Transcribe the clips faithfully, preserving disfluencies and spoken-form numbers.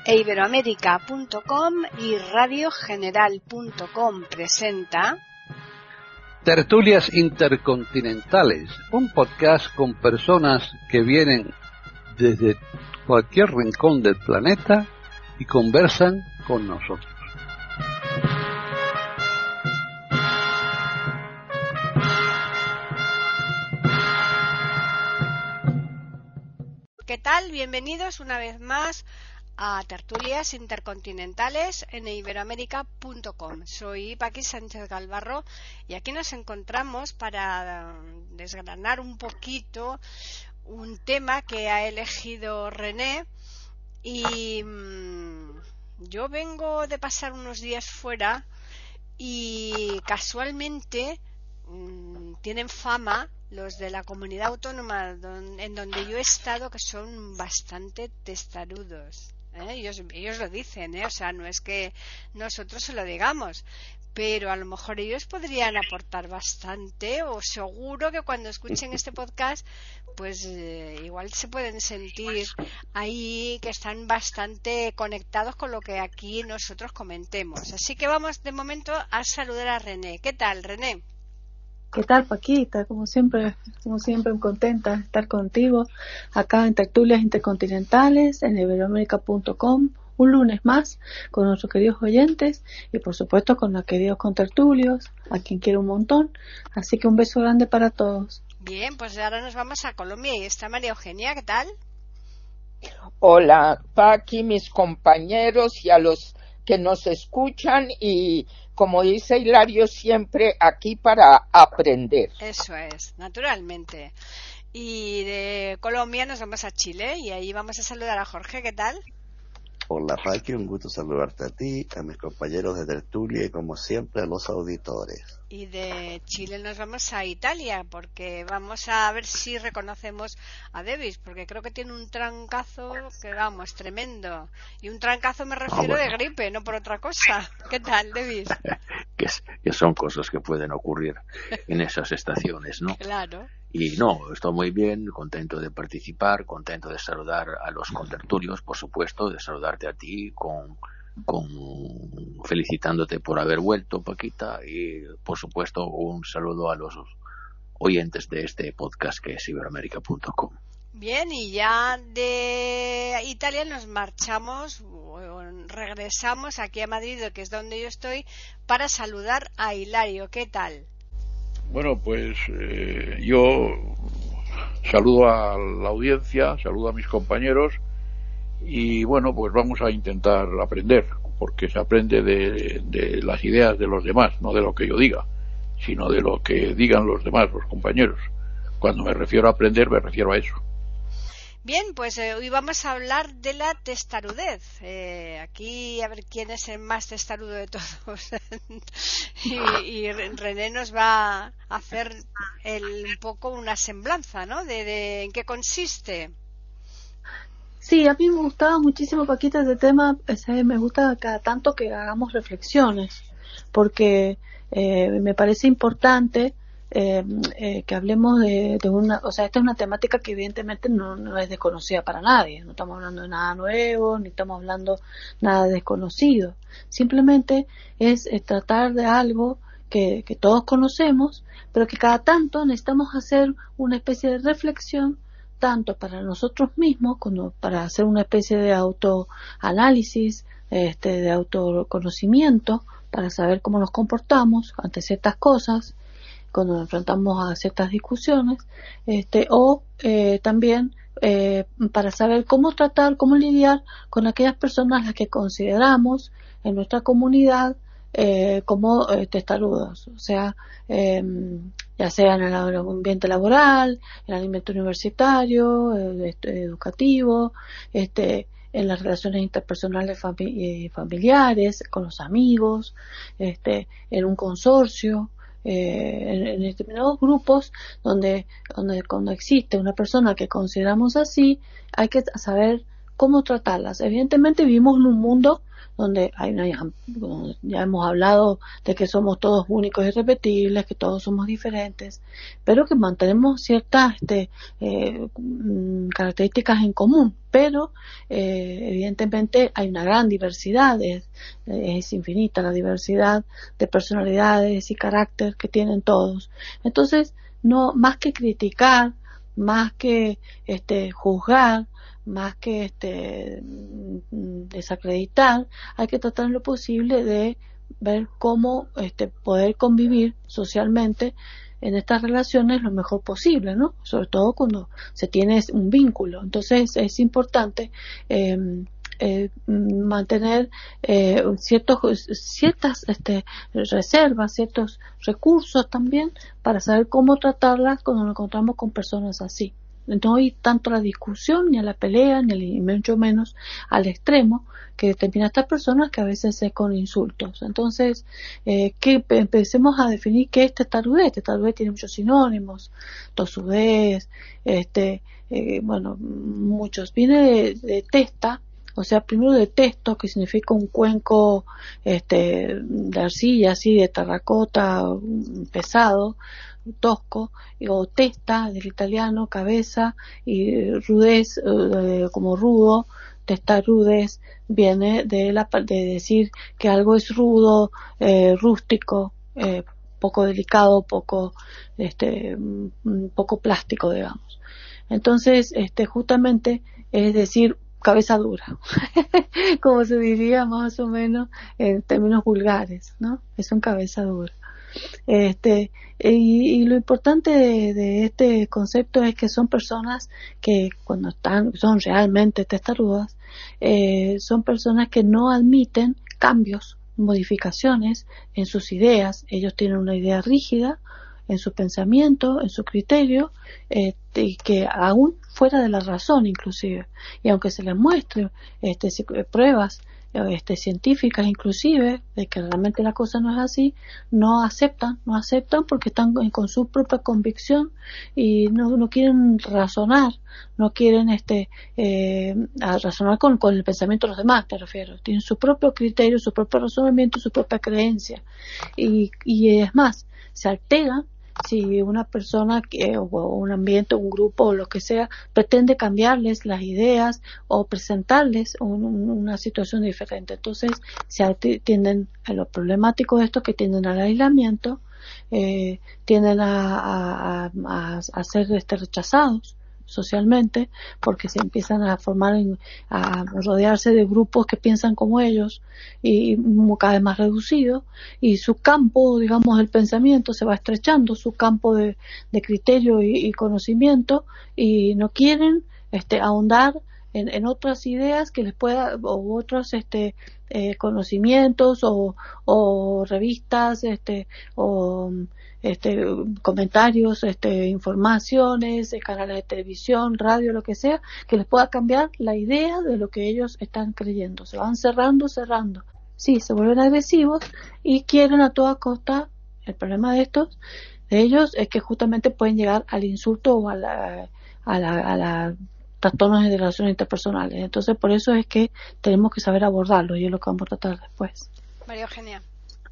e iberoamérica punto com y radio general punto com presenta Tertulias Intercontinentales, un podcast con personas que vienen desde cualquier rincón del planeta y conversan con nosotros. ¿Qué tal? Bienvenidos una vez más a Tertulias Intercontinentales en iberoamérica punto com. Soy Paqui Sánchez Galvarro y aquí nos encontramos para desgranar un poquito un tema que ha elegido René. Y mmm, yo vengo de pasar unos días fuera y casualmente mmm, tienen fama los de la comunidad autónoma don, en donde yo he estado, que son bastante testarudos, ¿eh? ellos, ellos lo dicen, ¿eh? O sea, no es que nosotros se lo digamos, pero a lo mejor ellos podrían aportar bastante, o seguro que cuando escuchen este podcast pues eh, igual se pueden sentir ahí que están bastante conectados con lo que aquí nosotros comentemos. Así que vamos de momento a saludar a René. ¿Qué tal, René? ¿Qué tal, Paquita? Como siempre, como siempre, contenta de estar contigo acá en Tertulias Intercontinentales en iberoamérica punto com, un lunes más con nuestros queridos oyentes y por supuesto con los queridos contertulios, a quien quiero un montón. Así que un beso grande para todos. Bien, pues ahora nos vamos a Colombia y está María Eugenia. ¿Qué tal? Hola, Paqui, mis compañeros y a los que nos escuchan, y como dice Hilario, siempre aquí para aprender. Eso es, naturalmente. Y de Colombia nos vamos a Chile y ahí vamos a saludar a Jorge. ¿Qué tal? Hola, Paqui, un gusto saludarte a ti, a mis compañeros de tertulia y como siempre a los auditores. Y de Chile nos vamos a Italia porque vamos a ver si reconocemos a Davis, porque creo que tiene un trancazo que vamos, tremendo. Y un trancazo me refiero ah, bueno. de gripe, no por otra cosa. ¿Qué tal, Davis? que, que son cosas que pueden ocurrir en esas estaciones, ¿no? Claro. Y no, estoy muy bien, contento de participar, contento de saludar a los contertulios, por supuesto, de saludarte a ti con... con felicitándote por haber vuelto, Paquita, y por supuesto un saludo a los oyentes de este podcast que es iberoamérica punto com. Bien, y ya de Italia nos marchamos, regresamos aquí a Madrid, que es donde yo estoy, para saludar a Hilario. ¿Qué tal? Bueno, pues eh, yo saludo a la audiencia, saludo a mis compañeros. Y bueno, pues vamos a intentar aprender, porque se aprende de, de las ideas de los demás, no de lo que yo diga, sino de lo que digan los demás, los compañeros. Cuando me refiero a aprender, me refiero a eso. Bien, pues eh, hoy vamos a hablar de la testarudez. Eh, aquí a ver quién es el más testarudo de todos. y, y René nos va a hacer el, un poco una semblanza, ¿no? De, de en qué consiste. Sí, a mí me gustaba muchísimo, Paquita, este tema. Ese, me gusta cada tanto que hagamos reflexiones, porque eh, me parece importante eh, eh, que hablemos de, de una, o sea, esta es una temática que evidentemente no, no es desconocida para nadie, no estamos hablando de nada nuevo, ni estamos hablando nada desconocido, simplemente es, es tratar de algo que, que todos conocemos, pero que cada tanto necesitamos hacer una especie de reflexión, tanto para nosotros mismos como para hacer una especie de autoanálisis, este, de autoconocimiento, para saber cómo nos comportamos ante ciertas cosas, cuando nos enfrentamos a ciertas discusiones, este, o eh, también eh, para saber cómo tratar, cómo lidiar con aquellas personas a las que consideramos en nuestra comunidad eh, como eh, testarudos, o sea, eh, ya sea en el ambiente laboral, en el ambiente universitario, eh, educativo, este, en las relaciones interpersonales fami- eh, familiares, con los amigos, este, en un consorcio, eh, en, en determinados grupos donde, donde cuando existe una persona que consideramos así, hay que saber cómo tratarlas. Evidentemente vivimos en un mundo donde hay una, ya hemos hablado de que somos todos únicos y irrepetibles, que todos somos diferentes, pero que mantenemos ciertas este, eh, características en común, pero eh, evidentemente hay una gran diversidad, es, es infinita la diversidad de personalidades y carácter que tienen todos. Entonces, no, más que criticar, más que este, juzgar, más que este desacreditar, hay que tratar en lo posible de ver cómo este poder convivir socialmente en estas relaciones lo mejor posible, ¿no? Sobre todo cuando se tiene un vínculo. Entonces es importante eh, eh, mantener eh, ciertos ciertas este, reservas, ciertos recursos también para saber cómo tratarlas cuando nos encontramos con personas así. No hay tanto la discusión, ni a la pelea, ni mucho menos al extremo que determina a estas personas, que a veces es con insultos. Entonces, eh, que empecemos a definir qué es testarudez. Testarudez tiene muchos sinónimos, tosudez, este, eh, bueno, muchos. Viene de, de testa, o sea, primero de testo, que significa un cuenco este, de arcilla, así, de terracota, pesado, tosco, o testa del italiano, cabeza, y rudez eh, como rudo, testarudez viene de la de decir que algo es rudo, eh, rústico, eh, poco delicado, poco este poco plástico, digamos. Entonces, este justamente es decir cabeza dura, como se diría más o menos en términos vulgares, ¿no? Es un cabeza dura. Este y, y lo importante de, de este concepto es que son personas que cuando están son realmente testarudas, eh, son personas que no admiten cambios, modificaciones en sus ideas. Ellos tienen una idea rígida en su pensamiento, en su criterio, eh, y que aún fuera de la razón inclusive, y aunque se les muestre este, pruebas este, científicas inclusive de que realmente la cosa no es así, no aceptan, no aceptan porque están con su propia convicción y no, no quieren razonar, no quieren este eh, razonar con, con el pensamiento de los demás, te refiero, tienen su propio criterio, su propio razonamiento, su propia creencia, y, y es más, se alteran si una persona que, o un ambiente, un grupo o lo que sea pretende cambiarles las ideas o presentarles un, una situación diferente. Entonces se tienden a lo problemático de esto, que tienden al aislamiento, eh, tienden a, a, a, a ser este, rechazados socialmente, porque se empiezan a formar, en, a rodearse de grupos que piensan como ellos y, y cada vez más reducido, y su campo, digamos, del pensamiento se va estrechando, su campo de, de criterio y, y conocimiento, y no quieren este, ahondar en, en otras ideas que les pueda, o otros este, eh, conocimientos o, o revistas este, o este comentarios, este informaciones, canales de televisión, radio, lo que sea, que les pueda cambiar la idea de lo que ellos están creyendo. Se van cerrando, cerrando. Sí, se vuelven agresivos y quieren a toda costa. El problema de estos, de ellos, es que justamente pueden llegar al insulto o a la, a la, a la trastornos de relaciones interpersonales. Entonces, por eso es que tenemos que saber abordarlo, y es lo que vamos a tratar después. María Eugenia.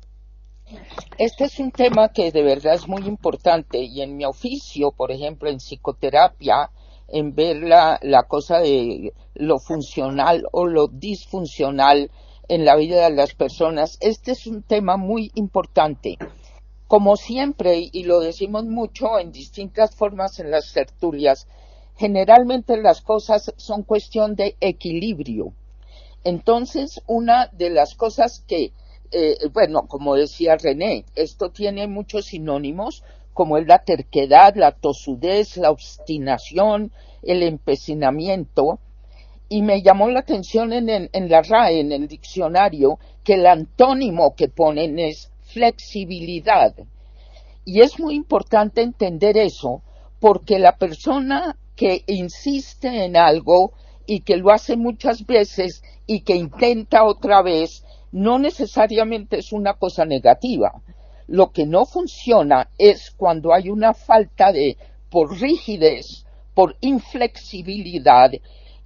Este es un tema que de verdad es muy importante, y en mi oficio, por ejemplo, en psicoterapia, en ver la, la cosa de lo funcional o lo disfuncional en la vida de las personas, este es un tema muy importante. Como siempre, y lo decimos mucho en distintas formas en las tertulias, generalmente las cosas son cuestión de equilibrio. Entonces, una de las cosas que Eh, bueno, como decía René, esto tiene muchos sinónimos, como es la terquedad, la tosudez, la obstinación, el empecinamiento, y me llamó la atención en, en, en la R A E, en el diccionario, que el antónimo que ponen es flexibilidad, y es muy importante entender eso, porque la persona que insiste en algo y que lo hace muchas veces y que intenta otra vez, no necesariamente es una cosa negativa. Lo que no funciona es cuando hay una falta de, por rigidez, por inflexibilidad,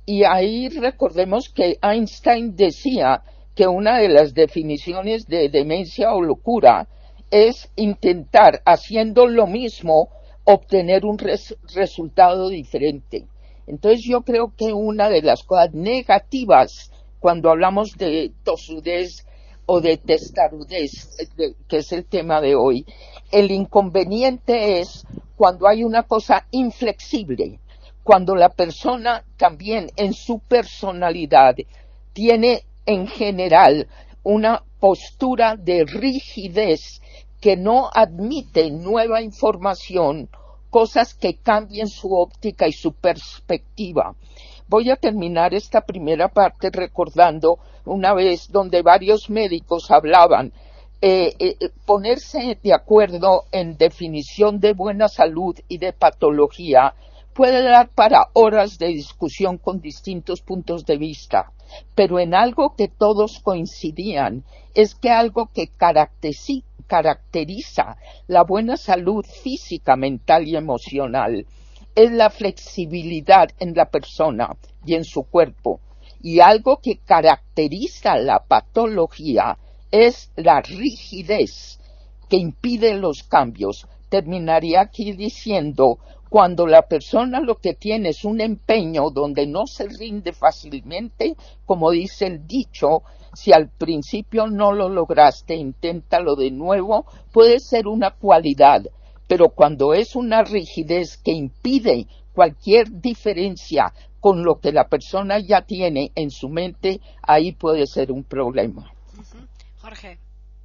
Y ahí recordemos que Einstein decía que una de las definiciones de demencia o locura es intentar, haciendo lo mismo, obtener un res- resultado diferente. Entonces yo creo que una de las cosas negativas cuando hablamos de tosudez o de testarudez, que es el tema de hoy, el inconveniente es cuando hay una cosa inflexible, cuando la persona también en su personalidad tiene en general una postura de rigidez que no admite nueva información, cosas que cambien su óptica y su perspectiva. Voy a terminar esta primera parte recordando una vez donde varios médicos hablaban, eh, eh, ponerse de acuerdo en definición de buena salud y de patología puede dar para horas de discusión con distintos puntos de vista, pero en algo que todos coincidían es que algo que caracteriza, caracteriza la buena salud física, mental y emocional es la flexibilidad en la persona y en su cuerpo, y algo que caracteriza la patología es la rigidez que impide los cambios. Terminaría aquí diciendo, cuando la persona lo que tiene es un empeño donde no se rinde fácilmente, como dice el dicho, si al principio no lo lograste, inténtalo de nuevo, puede ser una cualidad, pero cuando es una rigidez que impide cualquier diferencia con lo que la persona ya tiene en su mente, ahí puede ser un problema. Uh-huh. Jorge.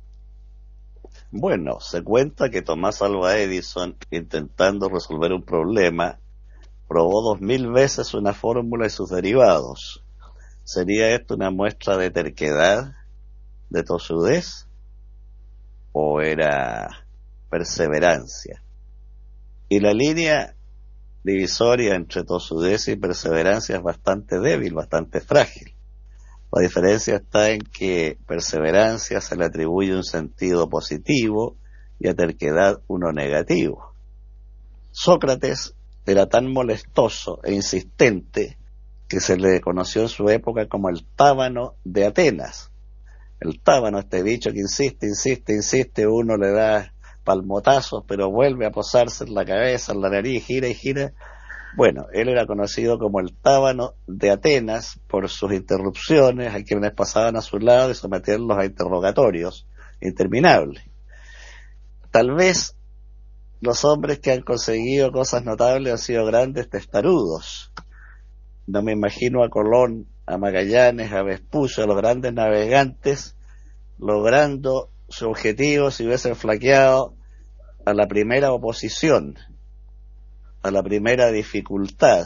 Bueno, se cuenta que Tomás Alva Edison, intentando resolver un problema, probó dos mil veces una fórmula y sus derivados. ¿Sería esto una muestra de terquedad, de tosudez, o era perseverancia? Y la línea divisoria entre tosudez y perseverancia es bastante débil, bastante frágil. La diferencia está en que perseverancia se le atribuye un sentido positivo y a terquedad uno negativo. Sócrates era tan molestoso e insistente que se le conoció en su época como el tábano de Atenas. El tábano, este bicho que insiste, insiste, insiste, uno le da palmotazos, pero vuelve a posarse en la cabeza, en la nariz, gira y gira. Bueno, él era conocido como el tábano de Atenas por sus interrupciones, a quienes pasaban a su lado y someterlos a interrogatorios interminables. Tal vez los hombres que han conseguido cosas notables han sido grandes testarudos. No me imagino a Colón, a Magallanes, a Vespucio, a los grandes navegantes, logrando su objetivo si hubiesen flaqueado a la primera oposición, a la primera dificultad.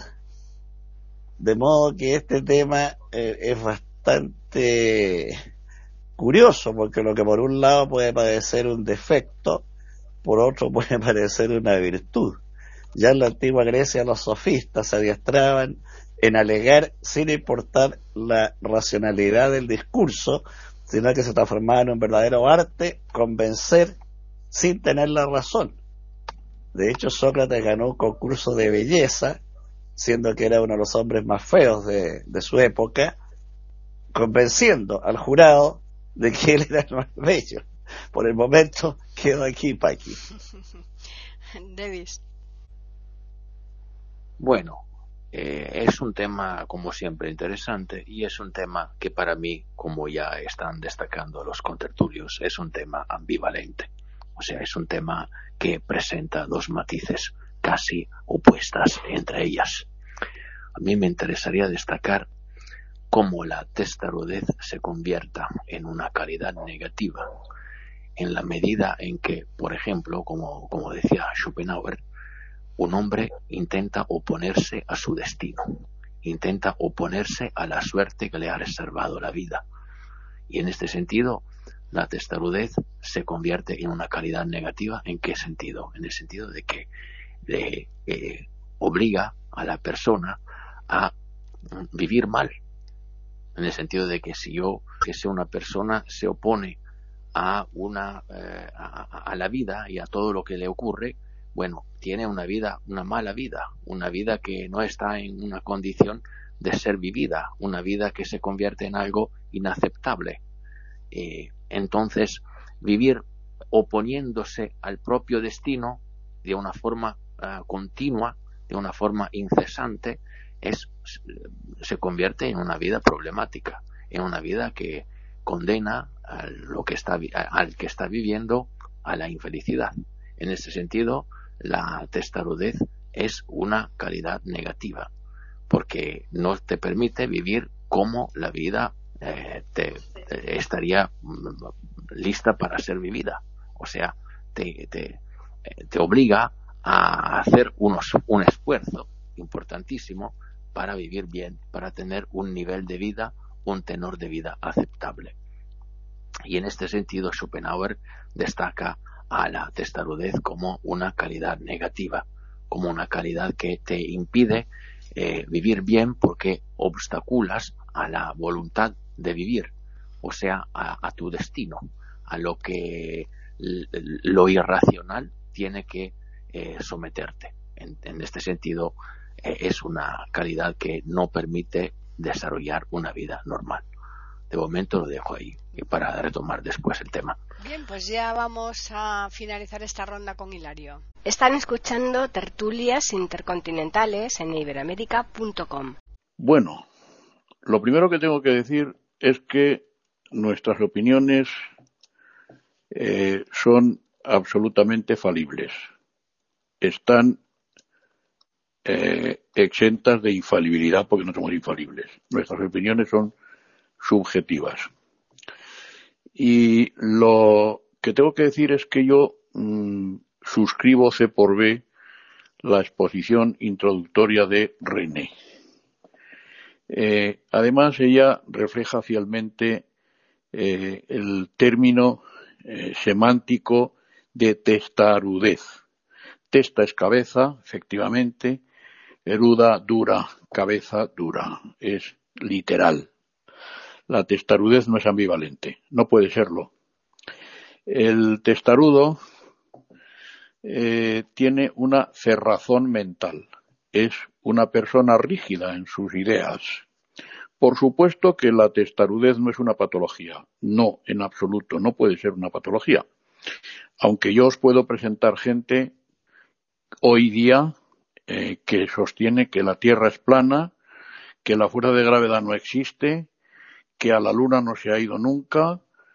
De modo que este tema eh, es bastante curioso, porque lo que por un lado puede parecer un defecto, por otro puede parecer una virtud. Ya en la antigua Grecia los sofistas se adiestraban en alegar sin importar la racionalidad del discurso, sino que se transformaba en un verdadero arte convencer sin tener la razón. De hecho, Sócrates ganó un concurso de belleza, siendo que era uno de los hombres más feos de, de su época, convenciendo al jurado de que él era el más bello. Por el momento quedo aquí, Paqui. Davis. Bueno, eh, es un tema, como siempre, interesante, y es un tema que para mí, como ya están destacando los contertulios, es un tema ambivalente. O sea, es un tema que presenta dos matices casi opuestas entre ellas. A mí me interesaría destacar cómo la testarudez se convierta en una calidad negativa en la medida en que, por ejemplo, como, como decía Schopenhauer, un hombre intenta oponerse a su destino, intenta oponerse a la suerte que le ha reservado la vida. Y en este sentido, la testarudez se convierte en una calidad negativa. ¿En qué sentido? En el sentido de que le eh, obliga a la persona a vivir mal. En el sentido de que si yo, que sea una persona, se opone a una eh, a, a la vida y a todo lo que le ocurre, bueno, tiene una vida, una mala vida, una vida que no está en una condición de ser vivida, una vida que se convierte en algo inaceptable. Eh, entonces, vivir oponiéndose al propio destino de una forma uh, continua, de una forma incesante, es, se convierte en una vida problemática, en una vida que condena a lo que está, al que está viviendo a la infelicidad. En este sentido, la testarudez es una calidad negativa, porque no te permite vivir como la vida eh, te, te estaría lista para ser vivida. O sea, te, te, te obliga a hacer unos, un esfuerzo importantísimo para vivir bien, para tener un nivel de vida, un tenor de vida aceptable. Y en este sentido, Schopenhauer destaca a la testarudez como una calidad negativa, como una calidad que te impide eh, vivir bien porque obstaculas a la voluntad de vivir, o sea, a, a tu destino, a lo que lo irracional tiene que eh, someterte. En, en este sentido, eh, es una calidad que no permite desarrollar una vida normal. De momento lo dejo ahí y para retomar después el tema. Bien, pues ya vamos a finalizar esta ronda con Hilario. Están escuchando Tertulias Intercontinentales en iberoamérica punto com. Bueno, lo primero que tengo que decir es que nuestras opiniones eh, son absolutamente falibles. Están eh, exentas de infalibilidad porque no somos infalibles. Nuestras opiniones son subjetivas. Y lo que tengo que decir es que yo mmm, suscribo C por B la exposición introductoria de René. Eh, además, ella refleja fielmente eh, el término eh, semántico de testarudez. Testa es cabeza, efectivamente, eruda, dura, cabeza, dura. Es literal. La testarudez no es ambivalente, no puede serlo. El testarudo eh, tiene una cerrazón mental, es una persona rígida en sus ideas. Por supuesto que la testarudez no es una patología, no, en absoluto, no puede ser una patología. Aunque yo os puedo presentar gente hoy día eh, que sostiene que la Tierra es plana, que la fuerza de gravedad no existe, que a la Luna no se ha ido nunca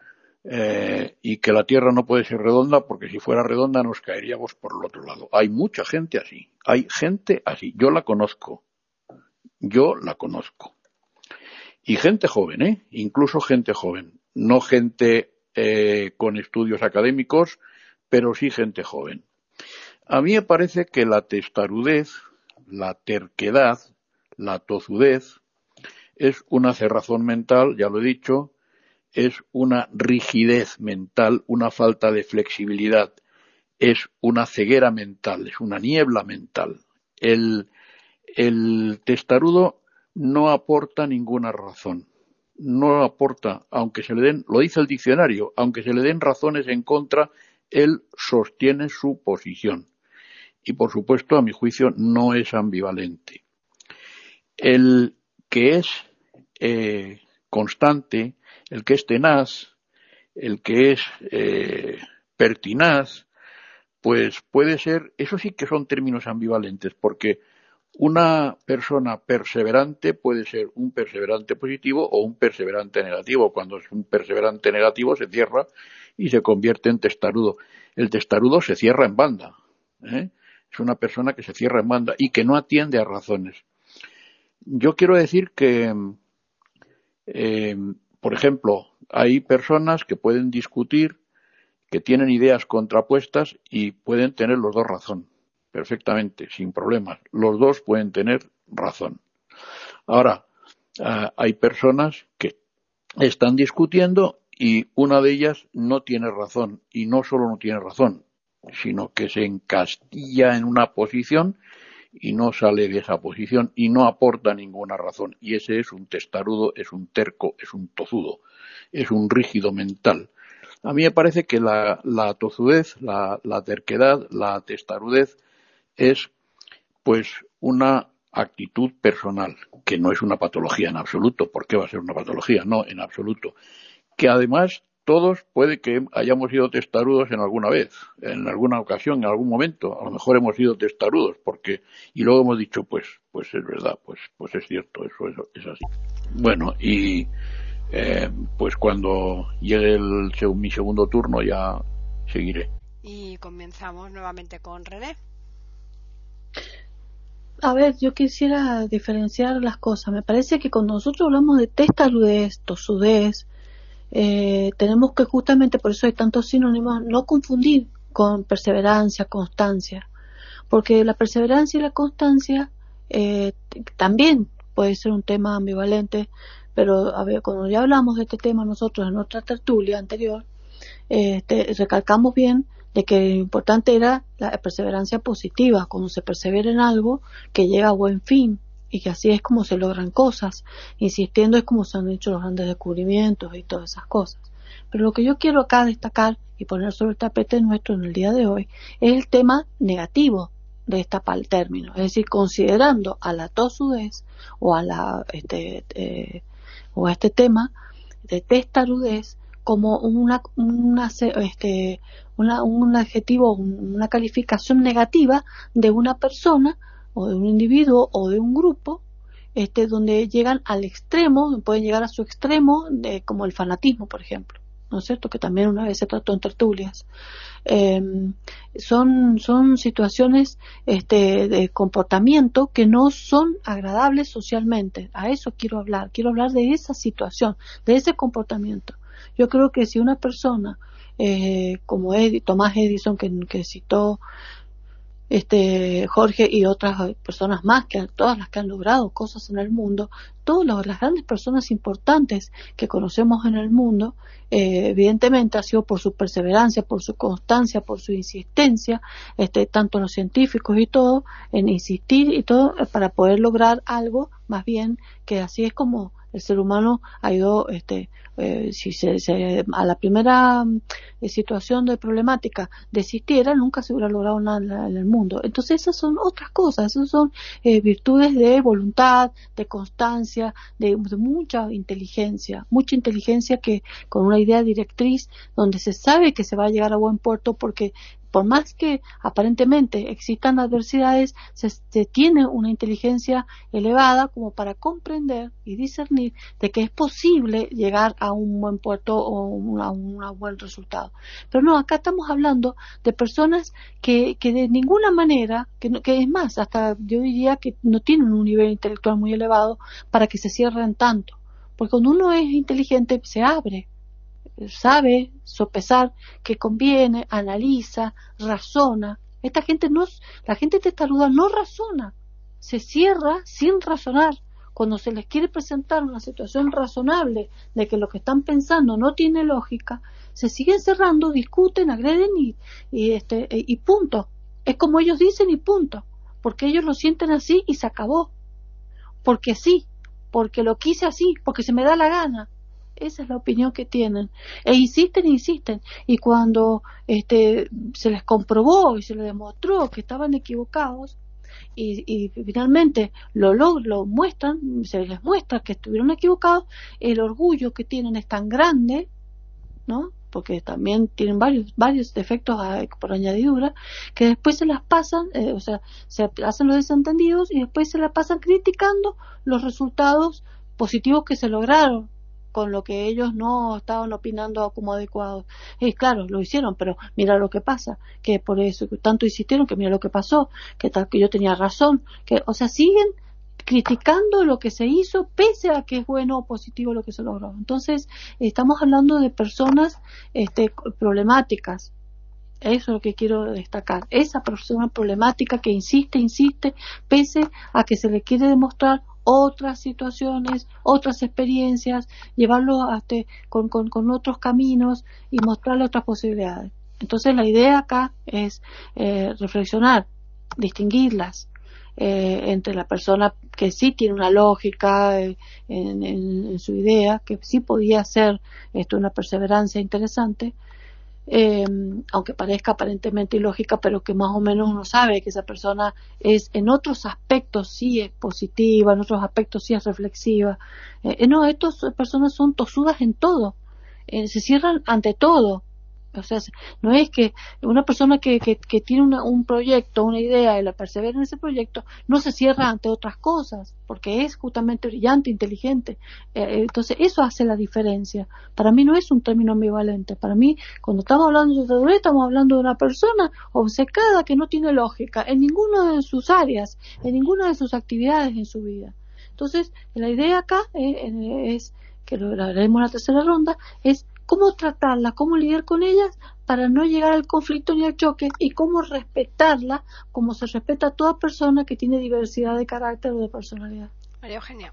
eh, y que la Tierra no puede ser redonda porque si fuera redonda nos caeríamos por el otro lado. Hay mucha gente así, hay gente así, yo la conozco, yo la conozco. Y gente joven, ¿eh? Incluso gente joven, no gente eh, con estudios académicos, pero sí gente joven. A mí me parece que la testarudez, la terquedad, la tozudez, es una cerrazón mental, ya lo he dicho, es una rigidez mental, una falta de flexibilidad, es una ceguera mental, es una niebla mental. El, el testarudo no aporta ninguna razón, no aporta, aunque se le den, lo dice el diccionario, aunque se le den razones en contra, él sostiene su posición. Y por supuesto, a mi juicio, no es ambivalente. El que es eh, constante, el que es tenaz, el que es eh, pertinaz, pues puede ser, eso sí que son términos ambivalentes, porque una persona perseverante puede ser un perseverante positivo o un perseverante negativo. Cuando es un perseverante negativo se cierra y se convierte en testarudo. El testarudo se cierra en banda, ¿eh? Es una persona que se cierra en banda y que no atiende a razones. Yo quiero decir que, eh, por ejemplo, hay personas que pueden discutir, que tienen ideas contrapuestas y pueden tener los dos razón, perfectamente, sin problemas. Los dos pueden tener razón. Ahora, uh, hay personas que están discutiendo y una de ellas no tiene razón, y no solo no tiene razón, sino que se encastilla en una posición y no sale de esa posición y no aporta ninguna razón. Y ese es un testarudo, es un terco, es un tozudo, es un rígido mental. A mí me parece que la, la tozudez, la, la terquedad, la testarudez es pues una actitud personal, que no es una patología en absoluto. ¿Por qué va a ser una patología? No, en absoluto. Que además todos puede que hayamos sido testarudos en alguna vez, en alguna ocasión, en algún momento. A lo mejor hemos sido testarudos, porque y luego hemos dicho, pues, pues es verdad, pues, pues es cierto, eso, eso es así. Bueno, y eh, pues cuando llegue el, mi segundo turno ya seguiré. Y comenzamos nuevamente con René. A ver, yo quisiera diferenciar las cosas. Me parece que cuando nosotros hablamos de testarudez, tosudez, eh, tenemos que justamente, por eso hay tantos sinónimos, no confundir con perseverancia, constancia. Porque la perseverancia y la constancia eh, también puede ser un tema ambivalente, pero a ver, cuando ya hablamos de este tema nosotros en otra tertulia anterior, eh, te, recalcamos bien de que lo importante era la perseverancia positiva, cuando se persevera en algo que llega a buen fin, y que así es como se logran cosas, insistiendo es como se han hecho los grandes descubrimientos y todas esas cosas. Pero lo que yo quiero acá destacar y poner sobre el tapete nuestro en el día de hoy es el tema negativo de esta pal término, es decir, considerando a la tosudez o a la este eh, o a este tema de testarudez como una una este una un adjetivo, una calificación negativa de una persona o de un individuo o de un grupo, este donde llegan al extremo, pueden llegar a su extremo de, como el fanatismo, por ejemplo, ¿no es cierto? Que también una vez se trató en tertulias. Eh, son son situaciones este de comportamiento que no son agradables socialmente. A eso quiero hablar, quiero hablar de esa situación, de ese comportamiento. Yo creo que si una persona eh, como Ed, Tomás Edison, que, que citó este Jorge y otras personas más, que todas las que han logrado cosas en el mundo, todas las grandes personas importantes que conocemos en el mundo, eh, evidentemente ha sido por su perseverancia, por su constancia, por su insistencia, este tanto los científicos y todo, en insistir y todo para poder lograr algo, más bien que así es como el ser humano ha ido, este, eh, si se, se, a la primera eh, situación de problemática desistiera, nunca se hubiera logrado nada en, la, en el mundo. Entonces esas son otras cosas, esas son eh, virtudes de voluntad, de constancia, de, de mucha inteligencia, mucha inteligencia que con una idea directriz donde se sabe que se va a llegar a buen puerto, porque por más que aparentemente existan adversidades, se, se tiene una inteligencia elevada como para comprender y discernir de que es posible llegar a un buen puerto o un, a un a buen resultado. Pero no, acá estamos hablando de personas que, que de ninguna manera, que, no, que es más, hasta yo diría que no tienen un nivel intelectual muy elevado para que se cierren tanto. Porque cuando uno es inteligente se abre, sabe sopesar que conviene, analiza, razona. Esta gente no, la gente testaruda no razona, se cierra sin razonar. Cuando se les quiere presentar una situación razonable de que lo que están pensando no tiene lógica, se siguen cerrando, discuten, agreden y, y este y punto. Es como ellos dicen y punto, porque ellos lo sienten así y se acabó. Porque sí, porque lo quise así, porque se me da la gana. Esa es la opinión que tienen. E insisten, insisten. Y cuando este se les comprobó y se les demostró que estaban equivocados, y, y finalmente lo, lo, lo muestran, se les muestra que estuvieron equivocados, el orgullo que tienen es tan grande, ¿no? Porque también tienen varios varios defectos a, por añadidura, que después se las pasan, eh, o sea, se hacen los desentendidos y después se las pasan criticando los resultados positivos que se lograron con lo que ellos no estaban opinando como adecuados. Y claro, lo hicieron, pero mira lo que pasa, que por eso tanto insistieron, que mira lo que pasó, que tal, que yo tenía razón, que, o sea, siguen criticando lo que se hizo pese a que es bueno o positivo lo que se logró. Entonces, estamos hablando de personas este, problemáticas. Eso es lo que quiero destacar. Esa persona problemática que insiste, insiste, pese a que se le quiere demostrar otras situaciones, otras experiencias, llevarlo hasta con, con, con otros caminos y mostrarle otras posibilidades. Entonces la idea acá es eh, reflexionar, distinguirlas eh, entre la persona que sí tiene una lógica eh, en, en, en su idea, que sí podía ser esto una perseverancia interesante, eh, aunque parezca aparentemente ilógica, pero que más o menos uno sabe que esa persona es en otros aspectos sí es positiva, en otros aspectos sí es reflexiva. Eh, no, estas personas son tosudas en todo, eh, se cierran ante todo. O sea, no es que una persona que, que, que tiene una, un proyecto, una idea y la persevera en ese proyecto, no se cierra ante otras cosas, porque es justamente brillante, inteligente. Eh, entonces, eso hace la diferencia. Para mí no es un término ambivalente. Para mí, cuando estamos hablando de tertulia, estamos hablando de una persona obcecada que no tiene lógica en ninguna de sus áreas, en ninguna de sus actividades en su vida. Entonces, la idea acá eh, es, que lo haremos en la tercera ronda, es cómo tratarla, cómo lidiar con ellas para no llegar al conflicto ni al choque, y cómo respetarla como se respeta a toda persona que tiene diversidad de carácter o de personalidad. María Eugenia.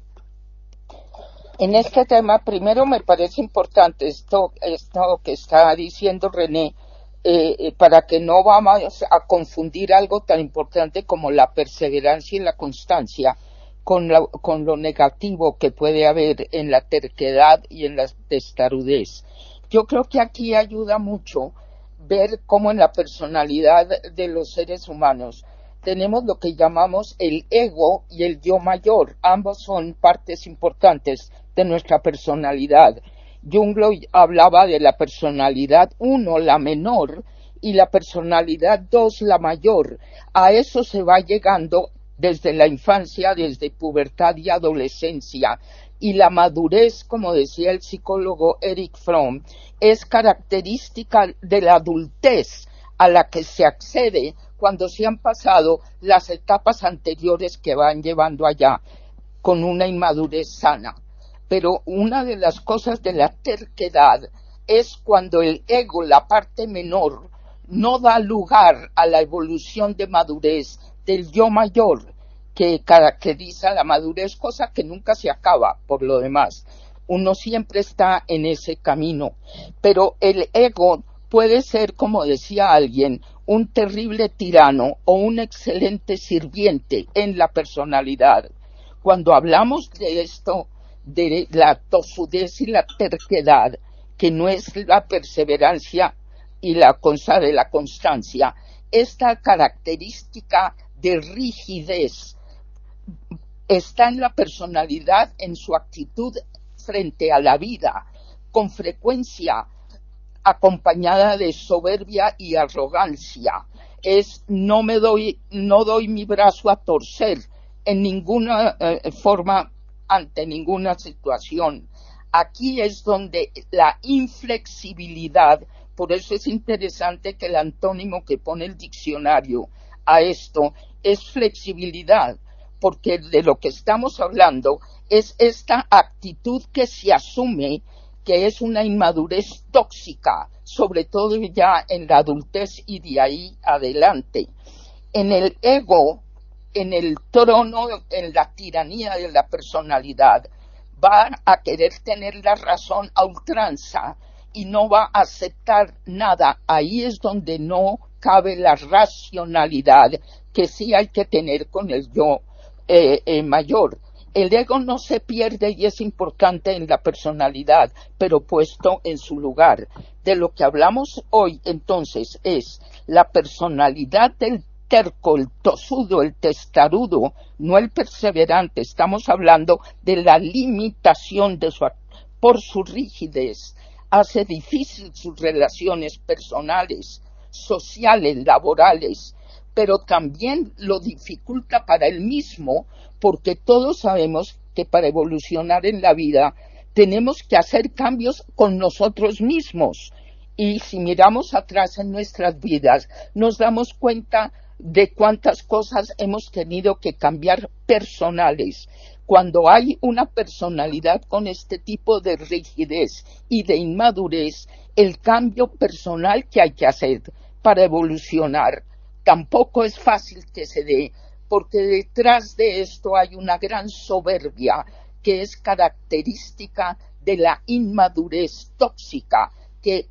En este tema, primero me parece importante esto, esto que está diciendo René, eh, para que no vamos a confundir algo tan importante como la perseverancia y la constancia con, la, con lo negativo que puede haber en la terquedad y en la testarudez. Yo creo que aquí ayuda mucho ver cómo en la personalidad de los seres humanos tenemos lo que llamamos el ego y el yo mayor. Ambos son partes importantes de nuestra personalidad. Jung hablaba de la personalidad uno, la menor, y la personalidad dos, la mayor. A eso se va llegando desde la infancia, desde pubertad y adolescencia. Y la madurez, como decía el psicólogo Erich Fromm, es característica de la adultez a la que se accede cuando se han pasado las etapas anteriores que van llevando allá con una inmadurez sana. Pero una de las cosas de la terquedad es cuando el ego, la parte menor, no da lugar a la evolución de madurez del yo mayor, que caracteriza la madurez, cosa que nunca se acaba por lo demás. Uno siempre está en ese camino. Pero el ego puede ser, como decía alguien, un terrible tirano o un excelente sirviente en la personalidad. Cuando hablamos de esto, de la tosudez y la terquedad, que no es la perseverancia y la cosa de la constancia, esta característica de rigidez está en la personalidad, en su actitud frente a la vida, con frecuencia acompañada de soberbia y arrogancia. Es no me doy, no doy mi brazo a torcer en ninguna eh, forma ante ninguna situación. Aquí es donde la inflexibilidad, por eso es interesante que el antónimo que pone el diccionario a esto es flexibilidad, porque de lo que estamos hablando es esta actitud que se asume que es una inmadurez tóxica, sobre todo ya en la adultez y de ahí adelante. En el ego, en el trono, en la tiranía de la personalidad, va a querer tener la razón a ultranza y no va a aceptar nada. Ahí es donde no cabe la racionalidad que sí hay que tener con el yo eh, eh, mayor. El ego no se pierde y es importante en la personalidad, pero puesto en su lugar. De lo que hablamos hoy, entonces, es la personalidad del terco, el tosudo, el testarudo, no el perseverante. Estamos hablando de la limitación de su, por su rigidez. Hace difícil sus relaciones personales, sociales, laborales, pero también lo dificulta para él mismo, porque todos sabemos que para evolucionar en la vida tenemos que hacer cambios con nosotros mismos. Y si miramos atrás en nuestras vidas, nos damos cuenta de cuántas cosas hemos tenido que cambiar personales. Cuando hay una personalidad con este tipo de rigidez y de inmadurez, el cambio personal que hay que hacer para evolucionar tampoco es fácil que se dé, porque detrás de esto hay una gran soberbia que es característica de la inmadurez tóxica, que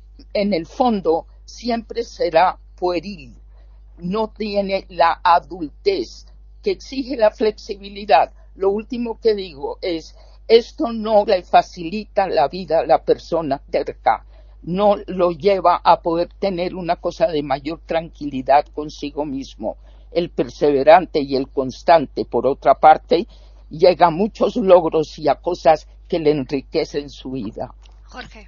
en el fondo siempre será pueril, no tiene la adultez que exige la flexibilidad. Lo último que digo es, esto no le facilita la vida a la persona terca, no lo lleva a poder tener una cosa de mayor tranquilidad consigo mismo. El perseverante y el constante, por otra parte, llega a muchos logros y a cosas que le enriquecen su vida. Jorge.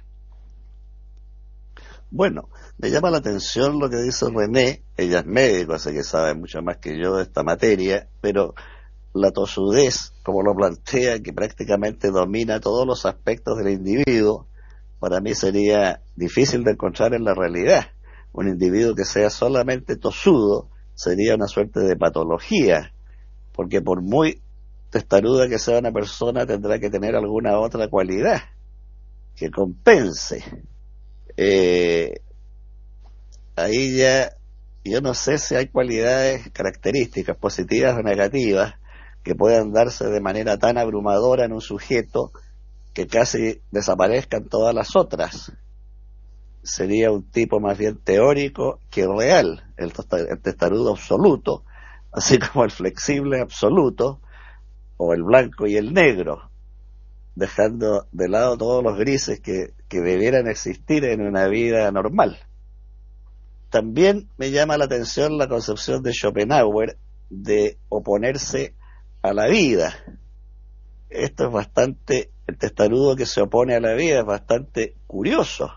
Bueno, me llama la atención lo que dice René. Ella es médico, así que sabe mucho más que yo de esta materia, pero la tosudez, como lo plantea, que prácticamente domina todos los aspectos del individuo, para mí sería difícil de encontrar en la realidad. Un individuo que sea solamente tosudo sería una suerte de patología, porque por muy testaruda que sea una persona, tendrá que tener alguna otra cualidad que compense. Eh, ahí ya yo no sé si hay cualidades, características positivas o negativas que puedan darse de manera tan abrumadora en un sujeto que casi desaparezcan todas las otras. Sería un tipo más bien teórico que real, el, el testarudo absoluto, así como el flexible absoluto, o el blanco y el negro, dejando de lado todos los grises que, que debieran existir en una vida normal. También me llama la atención la concepción de Schopenhauer de oponerse a la vida. Esto es bastante, el testarudo que se opone a la vida es bastante curioso,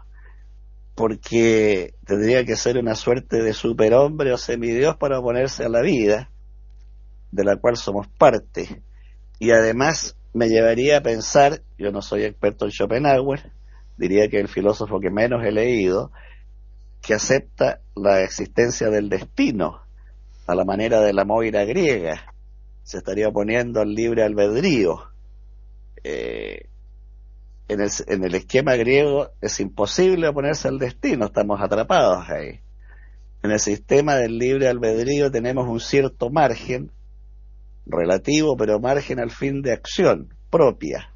porque tendría que ser una suerte de superhombre o semidios para oponerse a la vida, de la cual somos parte. Y además me llevaría a pensar, yo no soy experto en Schopenhauer, diría que el filósofo que menos he leído, que acepta la existencia del destino, a la manera de la Moira griega, se estaría oponiendo al libre albedrío. Eh, en, el, en el esquema griego es imposible oponerse al destino, estamos atrapados ahí. En el sistema del libre albedrío tenemos un cierto margen, relativo, pero margen al fin de acción propia.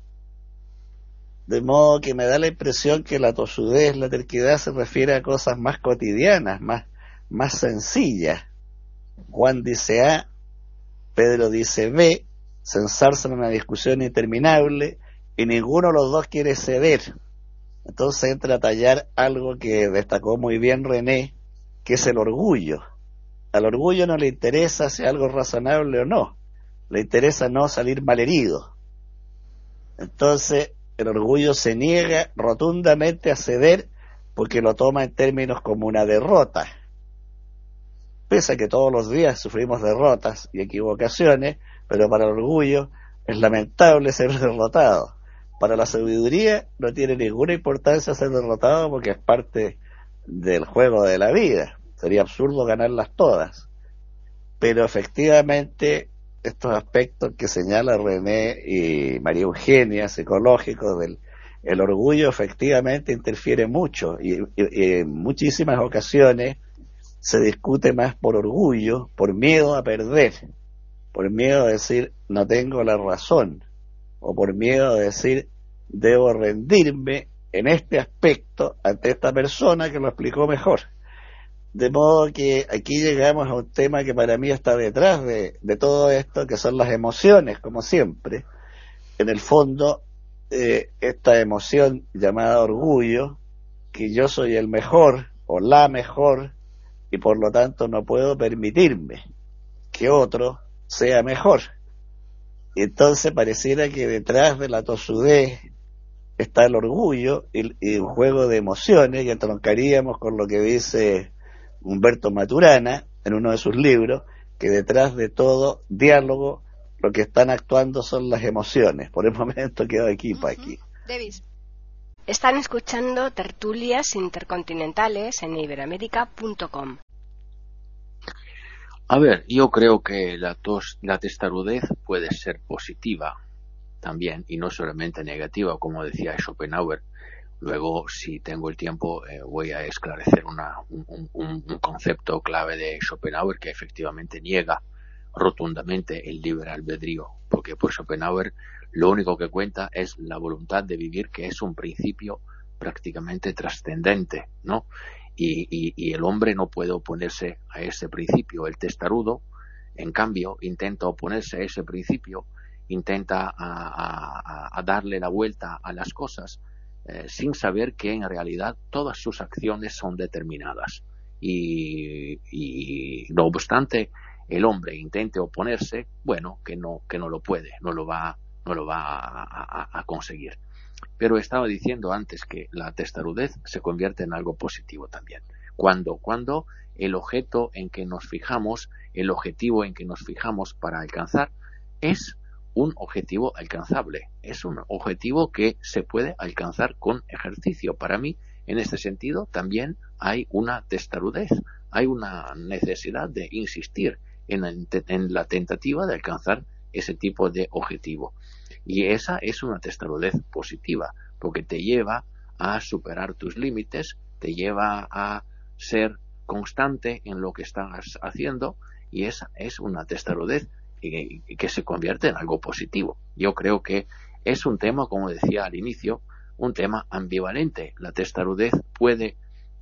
De modo que me da la impresión que la tosudez, la terquedad se refiere a cosas más cotidianas, más, más sencillas. Juan dice A, Pedro dice B, se ensarzan en una discusión interminable y ninguno de los dos quiere ceder. Entonces entra a tallar algo que destacó muy bien René, que es el orgullo. Al orgullo no le interesa si algo es razonable o no, le interesa no salir malherido. Entonces el orgullo se niega rotundamente a ceder porque lo toma en términos como una derrota. Pese a que todos los días sufrimos derrotas y equivocaciones, pero para el orgullo es lamentable ser derrotado. Para la sabiduría no tiene ninguna importancia ser derrotado porque es parte del juego de la vida. Sería absurdo ganarlas todas. Pero efectivamente estos aspectos que señala René y María Eugenia, psicológicos del el orgullo, efectivamente interfiere mucho y, y, y en muchísimas ocasiones se discute más por orgullo, por miedo a perder, por miedo a decir no tengo la razón, o por miedo a decir debo rendirme en este aspecto ante esta persona que lo explicó mejor. De modo que aquí llegamos a un tema que para mí está detrás de, de todo esto, que son las emociones, como siempre. En el fondo, eh, esta emoción llamada orgullo, que yo soy el mejor o la mejor, y por lo tanto no puedo permitirme que otro sea mejor. Y entonces pareciera que detrás de la tosudez está el orgullo y, y un juego de emociones, y entroncaríamos con lo que dice Humberto Maturana en uno de sus libros, que detrás de todo diálogo lo que están actuando son las emociones. Por el momento quedo aquí, uh-huh. Paqui. Davis. Están escuchando tertulias intercontinentales en iberoamérica punto com. A ver, yo creo que la, tos, la testarudez puede ser positiva también y no solamente negativa, como decía Schopenhauer. Luego, si tengo el tiempo, eh, voy a esclarecer una, un, un, un concepto clave de Schopenhauer que efectivamente niega rotundamente el libre albedrío, porque por Schopenhauer lo único que cuenta es la voluntad de vivir, que es un principio prácticamente trascendente, ¿no? Y, y, y el hombre no puede oponerse a ese principio. El testarudo, en cambio, intenta oponerse a ese principio, intenta a, a, a darle la vuelta a las cosas, eh, sin saber que en realidad todas sus acciones son determinadas. Y, y no obstante el hombre intente oponerse, bueno, que no, que no lo puede, no lo va, no lo va a, a, a conseguir. Pero estaba diciendo antes que la testarudez se convierte en algo positivo también. Cuando, cuando el objeto en que nos fijamos, el objetivo en que nos fijamos para alcanzar, es un objetivo alcanzable, es un objetivo que se puede alcanzar con ejercicio. Para mí, en este sentido, también hay una testarudez, hay una necesidad de insistir en, en la tentativa de alcanzar ese tipo de objetivo. Y esa es una testarudez positiva, porque te lleva a superar tus límites, te lleva a ser constante en lo que estás haciendo, y esa es una testarudez que, que se convierte en algo positivo. Yo creo que es un tema, como decía al inicio, un tema ambivalente. La testarudez puede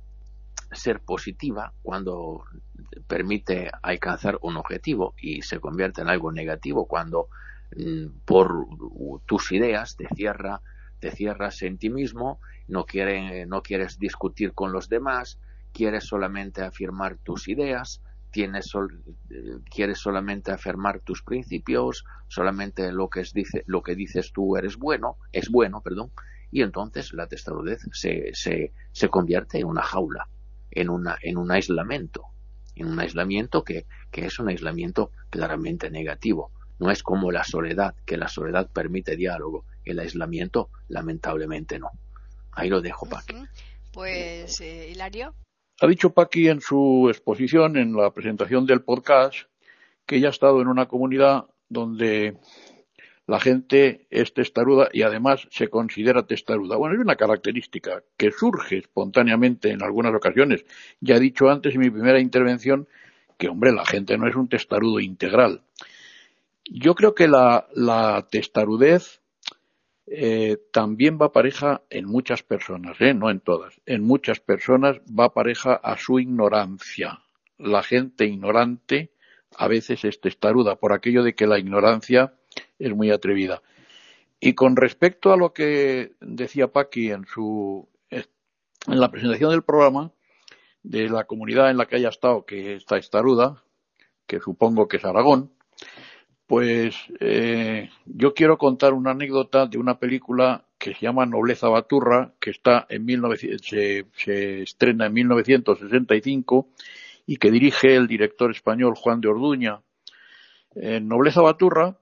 ser positiva cuando permite alcanzar un objetivo y se convierte en algo negativo cuando mm, por tus ideas te cierra, te cierras en ti mismo, no quiere, no quieres discutir con los demás, quieres solamente afirmar tus ideas, tienes sol, quieres solamente afirmar tus principios, solamente lo que es, dice, lo que dices tú eres bueno, es bueno, perdón, y entonces la testarudez se, se, se convierte en una jaula, en una, en un aislamiento, en un aislamiento que, que es un aislamiento claramente negativo. No es como la soledad, que la soledad permite diálogo, el aislamiento lamentablemente no. Ahí lo dejo, Paqui. Uh-huh. Pues, eh, Hilario. Ha dicho Paqui en su exposición, en la presentación del podcast, que ella ha estado en una comunidad donde la gente es testaruda y además se considera testaruda. Bueno, es una característica que surge espontáneamente en algunas ocasiones. Ya he dicho antes en mi primera intervención que, hombre, la gente no es un testarudo integral. Yo creo que la, la testarudez eh, también va pareja en muchas personas, ¿eh? No en todas. En muchas personas va pareja a su ignorancia. La gente ignorante a veces es testaruda por aquello de que la ignorancia es muy atrevida. Y con respecto a lo que decía Paqui en su en la presentación del programa, de la comunidad en la que haya estado que está testaruda, que supongo que es Aragón, pues eh, yo quiero contar una anécdota de una película que se llama Nobleza Baturra, que está en mil novecientos, se, se estrena en mil novecientos sesenta y cinco y que dirige el director español Juan de Orduña. En Nobleza Baturra,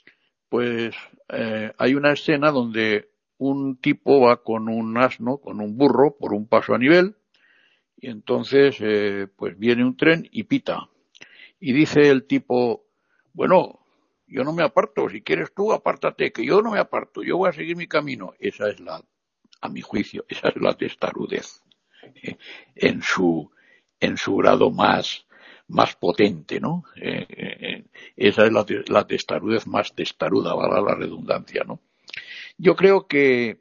pues eh, hay una escena donde un tipo va con un asno, con un burro, por un paso a nivel, y entonces eh, pues viene un tren y pita. Y dice el tipo, bueno, yo no me aparto, si quieres tú apártate, que yo no me aparto, yo voy a seguir mi camino. Esa es la, a mi juicio, esa es la testarudez, eh, en su, en su grado más, más potente, ¿no? Eh, eh, esa es la, la testarudez más testaruda, valga la redundancia, ¿no? Yo creo que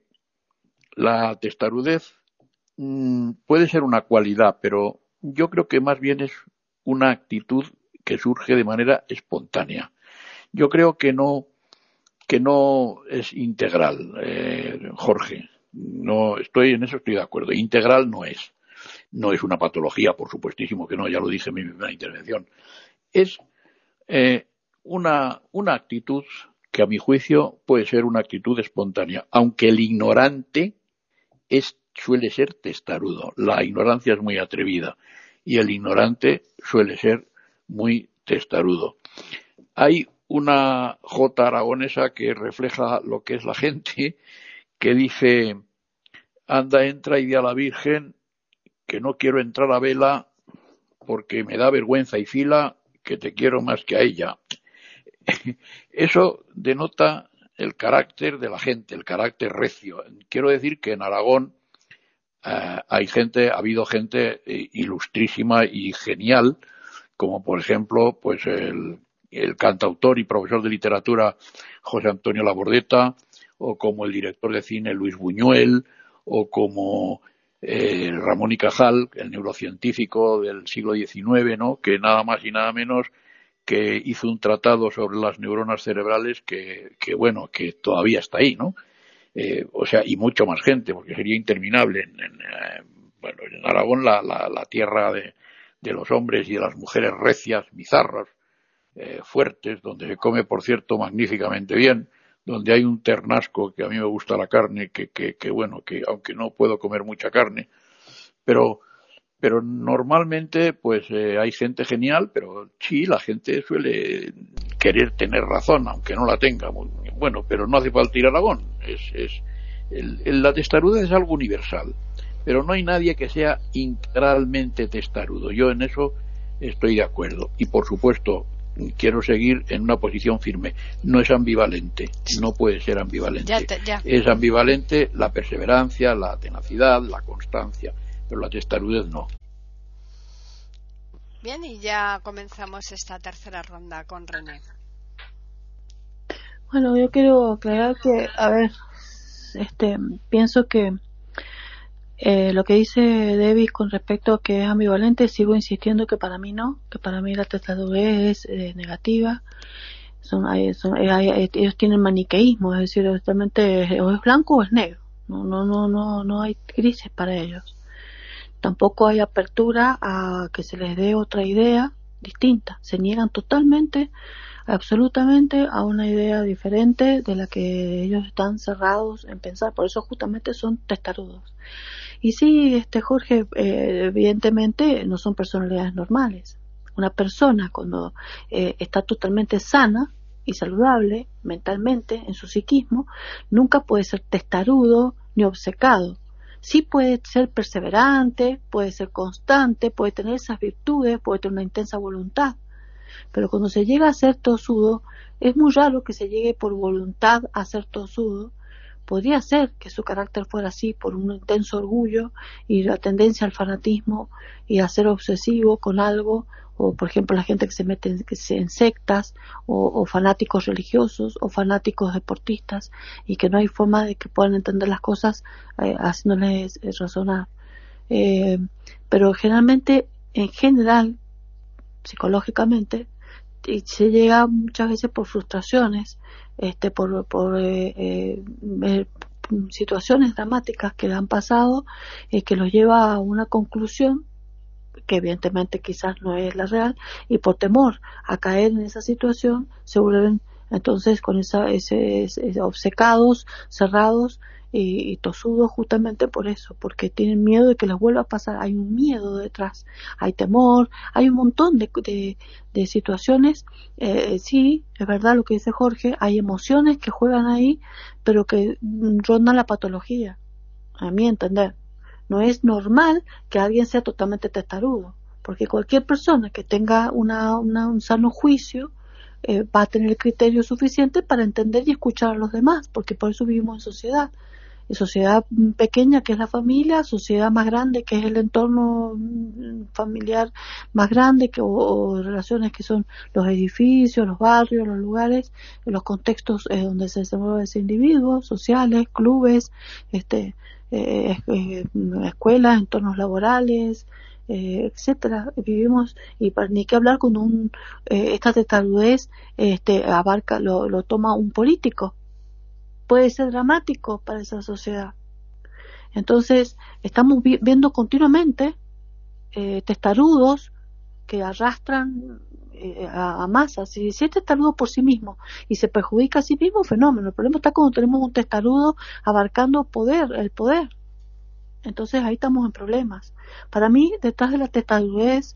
la testarudez mmm, puede ser una cualidad, pero yo creo que más bien es una actitud que surge de manera espontánea. Yo creo que no, que no es integral, eh, Jorge. No, estoy en eso, estoy de acuerdo. Integral no es. No es una patología, por supuestísimo que no, ya lo dije en mi primera intervención. Es eh, una, una actitud que a mi juicio puede ser una actitud espontánea, aunque el ignorante es, suele ser testarudo. La ignorancia es muy atrevida y el ignorante suele ser muy testarudo. Hay una jota aragonesa que refleja lo que es la gente, que dice, anda, entra y di a la Virgen que no quiero entrar a vela porque me da vergüenza y fila, que te quiero más que a ella. Eso denota el carácter de la gente, el carácter recio. Quiero decir que en Aragón eh, hay gente, ha habido gente ilustrísima y genial, como por ejemplo, pues el el cantautor y profesor de literatura José Antonio Labordeta, o como el director de cine Luis Buñuel, o como eh, Ramón y Cajal, el neurocientífico del siglo diecinueve, ¿no? Que nada más y nada menos que hizo un tratado sobre las neuronas cerebrales que, que bueno, que todavía está ahí, ¿no? eh, o sea, y mucho más gente, porque sería interminable. En, en, eh, bueno, en Aragón la, la, la tierra de, de los hombres y de las mujeres recias, bizarras, eh, fuertes, donde se come, por cierto, magníficamente bien, donde hay un ternasco, que a mí me gusta la carne, que, que, que bueno, que aunque no puedo comer mucha carne, pero pero normalmente pues eh, hay gente genial, pero sí, la gente suele querer tener razón, aunque no la tenga. Bueno, pero no hace falta ir a Aragón. Es, es, el, el, la testarudez es algo universal, pero no hay nadie que sea integralmente testarudo. Yo en eso estoy de acuerdo. Y por supuesto, quiero seguir en una posición firme. No es ambivalente, no puede ser ambivalente. Ya te, ya. Es ambivalente la perseverancia, la tenacidad, la constancia, pero la testarudez no. Bien, y ya comenzamos esta tercera ronda con René. Bueno, yo quiero aclarar que, a ver, este, pienso que eh, lo que dice Debbie con respecto a que es ambivalente, sigo insistiendo que para mí no, que para mí la testarudez es eh, negativa. Son, hay, son, hay, ellos tienen maniqueísmo, es decir, justamente o es blanco o es negro. No, no, no, no, no hay grises para ellos. Tampoco hay apertura a que se les dé otra idea distinta. Se niegan totalmente, absolutamente a una idea diferente de la que ellos están cerrados en pensar. Por eso justamente son testarudos. Y sí, este Jorge, eh, evidentemente no son personalidades normales. Una persona cuando eh, está totalmente sana y saludable mentalmente en su psiquismo, nunca puede ser testarudo ni obcecado. Sí puede ser perseverante, puede ser constante, puede tener esas virtudes, puede tener una intensa voluntad. Pero cuando se llega a ser tosudo, es muy raro que se llegue por voluntad a ser tosudo. Podría ser que su carácter fuera así por un intenso orgullo y la tendencia al fanatismo y a ser obsesivo con algo, o por ejemplo la gente que se mete en, que se, en sectas, o, o fanáticos religiosos, o fanáticos deportistas, y que no hay forma de que puedan entender las cosas eh, haciéndoles eh, razonar. Eh, pero generalmente, en general, psicológicamente, se llega muchas veces por frustraciones, este, por, por eh, eh, situaciones dramáticas que le han pasado, eh, que los lleva a una conclusión que evidentemente quizás no es la real, y por temor a caer en esa situación se vuelven entonces con esa, ese, ese obcecados, cerrados y, y tosudos justamente por eso, porque tienen miedo de que les vuelva a pasar. Hay un miedo detrás, hay temor, hay un montón de, de, de situaciones. Eh, sí, es verdad lo que dice Jorge, hay emociones que juegan ahí, pero que rondan la patología, a mi entender. No es normal que alguien sea totalmente testarudo, porque cualquier persona que tenga una, una, un sano juicio eh, va a tener el criterio suficiente para entender y escuchar a los demás, porque por eso vivimos en sociedad. En sociedad pequeña, que es la familia, sociedad más grande, que es el entorno familiar más grande, que, o, o relaciones que son los edificios, los barrios, los lugares, los contextos eh, donde se desenvuelven ese individuo, sociales, clubes, este Eh, eh, escuelas, entornos laborales, eh, etcétera. Vivimos, y para ni que hablar cuando un, eh, esta testarudez este, abarca, lo, lo toma un político. Puede ser dramático para esa sociedad. Entonces, estamos vi- viendo continuamente eh, testarudos que arrastran eh, a, a masas. Si, si es testarudo por sí mismo y se perjudica a sí mismo, fenómeno. El problema está cuando tenemos un testarudo abarcando poder, el poder. Entonces ahí estamos en problemas. Para mí, detrás de la testarudez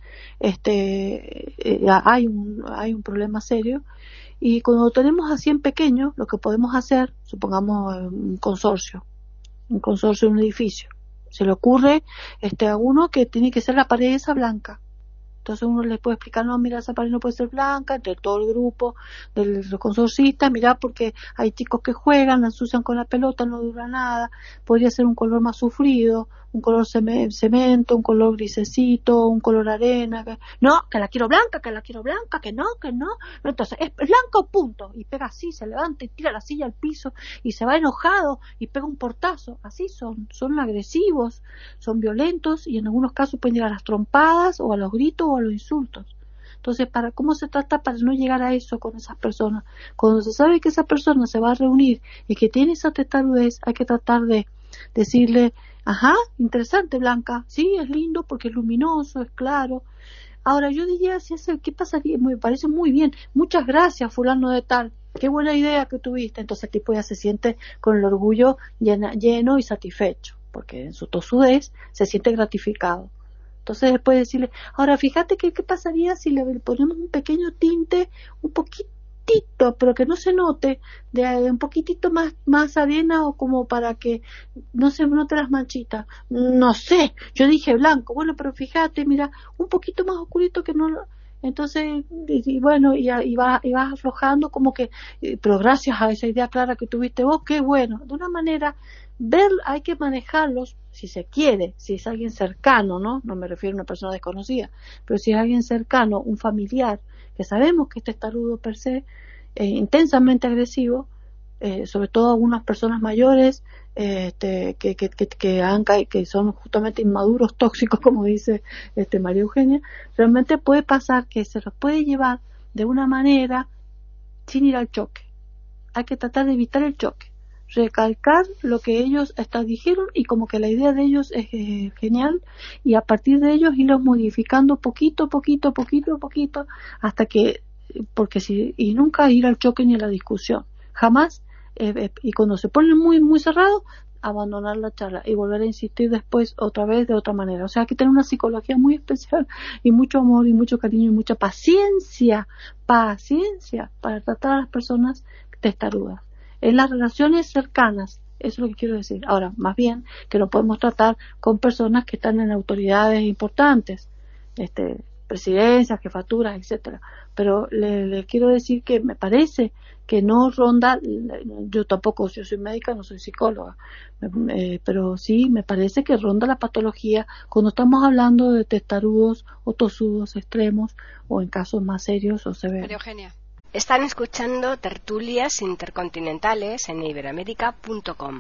este, eh, hay un hay un problema serio. Y cuando lo tenemos así en pequeño, lo que podemos hacer, supongamos un consorcio, un consorcio de un edificio, se le ocurre este a uno que tiene que ser la pared esa blanca. Entonces uno le puede explicar, no, mira, esa pared no puede ser blanca, entre todo el grupo de los consorcistas, mira, porque hay chicos que juegan, la ensucian con la pelota, no dura nada, podría ser un color más sufrido, un color cemento, un color grisecito, un color arena, que, no, que la quiero blanca, que la quiero blanca, que no, que no, entonces es blanco, punto, y pega así, se levanta y tira la silla al piso y se va enojado y pega un portazo. Así son, son agresivos, son violentos y en algunos casos pueden llegar a las trompadas o a los gritos o a los insultos. Entonces, ¿para cómo se trata para no llegar a eso con esas personas? Cuando se sabe que esa persona se va a reunir y que tiene esa testarudez, hay que tratar de decirle, ajá, interesante, Blanca, sí, es lindo porque es luminoso, es claro. Ahora, yo diría, si hace, ¿qué pasaría? Me parece muy bien. Muchas gracias, fulano de tal. Qué buena idea que tuviste. Entonces el tipo ya se siente con el orgullo llena, lleno y satisfecho, porque en su tosudez se siente gratificado. Entonces después decirle, ahora fíjate que qué pasaría si le ponemos un pequeño tinte, un poquitito, pero que no se note, de un poquitito más, más arena o como para que no se note las manchitas. No sé, yo dije blanco, bueno, pero fíjate, mira, un poquito más oscurito que no... Entonces, y, y bueno, y, y, va, y vas aflojando como que, pero gracias a esa idea clara que tuviste vos, qué bueno. De una manera, ver, hay que manejarlos, si se quiere, si es alguien cercano, ¿no? No me refiero a una persona desconocida, pero si es alguien cercano, un familiar, que sabemos que este testarudo per se, eh, intensamente agresivo, eh, sobre todo algunas personas mayores, este, que, que, que, que, han, que son justamente inmaduros tóxicos, como dice este María Eugenia, realmente puede pasar que se los puede llevar de una manera sin ir al choque. Hay que tratar de evitar el choque, recalcar lo que ellos hasta dijeron y como que la idea de ellos es eh, genial, y a partir de ellos irlos modificando poquito, poquito, poquito, poquito, hasta que, porque si, y nunca ir al choque ni a la discusión, jamás. Eh, y cuando se pone muy muy cerrado, abandonar la charla y volver a insistir después otra vez de otra manera. O sea, hay que tener una psicología muy especial y mucho amor y mucho cariño y mucha paciencia, paciencia para tratar a las personas testarudas. En las relaciones cercanas, eso es lo que quiero decir. Ahora, más bien que lo podemos tratar con personas que están en autoridades importantes, este, presidencias, jefaturas, etcétera. Pero le, le quiero decir que me parece que no ronda, yo tampoco, yo soy médica, no soy psicóloga, eh, pero sí me parece que ronda la patología cuando estamos hablando de testarudos o tosudos extremos o en casos más serios o severos. María Eugenia. Están escuchando Tertulias Intercontinentales en iberoamerica punto com.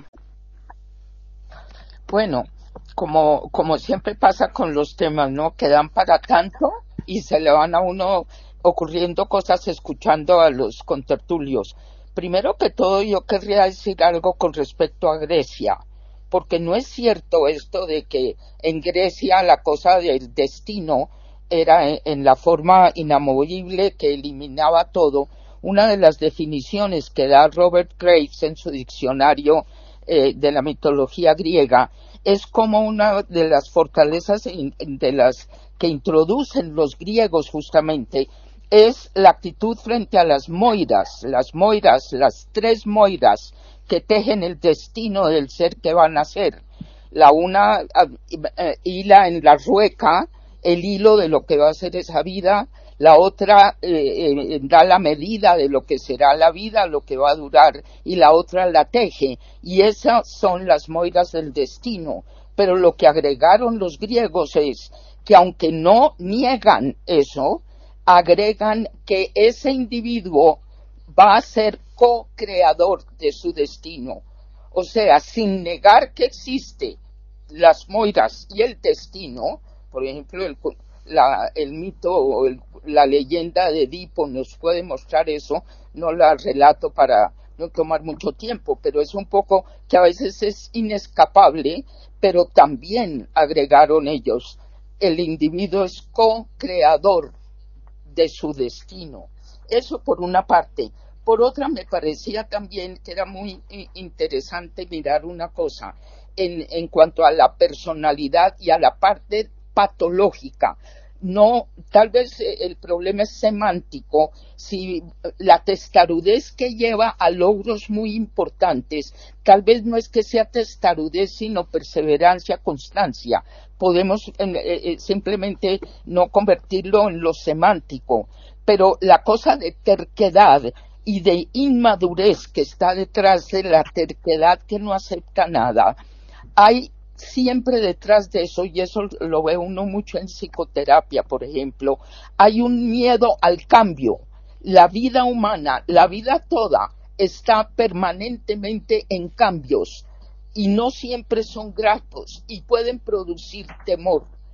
Bueno, como, como siempre pasa con los temas, ¿no? Que dan para tanto y se le van a uno ocurriendo cosas escuchando a los contertulios. Primero que todo, yo querría decir algo con respecto a Grecia, porque no es cierto esto de que en Grecia la cosa del destino era en, en la forma inamovible que eliminaba todo. Una de las definiciones que da Robert Graves en su diccionario eh, de la mitología griega es como una de las fortalezas in, de las que introducen los griegos justamente es la actitud frente a las moiras, las moiras, las tres moiras que tejen el destino del ser que van a ser. La una eh, hila en la rueca el hilo de lo que va a ser esa vida, la otra eh, eh, da la medida de lo que será la vida, lo que va a durar, y la otra la teje, y esas son las moiras del destino. Pero lo que agregaron los griegos es que aunque no niegan eso, agregan que ese individuo va a ser co-creador de su destino. O sea, sin negar que existe las moiras y el destino, por ejemplo, el, la, el mito o el, la leyenda de Edipo nos puede mostrar eso, no la relato para no tomar mucho tiempo, pero es un poco que a veces es inescapable, pero también agregaron ellos, el individuo es co-creador de su destino. Eso por una parte. Por otra, me parecía también que era muy interesante mirar una cosa en, en cuanto a la personalidad y a la parte patológica. No, tal vez el problema es semántico, si la testarudez que lleva a logros muy importantes, tal vez no es que sea testarudez, sino perseverancia, constancia. Podemos eh, eh, simplemente no convertirlo en lo semántico, pero la cosa de terquedad y de inmadurez que está detrás de la terquedad que no acepta nada, hay siempre detrás de eso, y eso lo ve uno mucho en psicoterapia, por ejemplo, hay un miedo al cambio. La vida humana, la vida toda, está permanentemente en cambios y no siempre son gratos y pueden producir temor.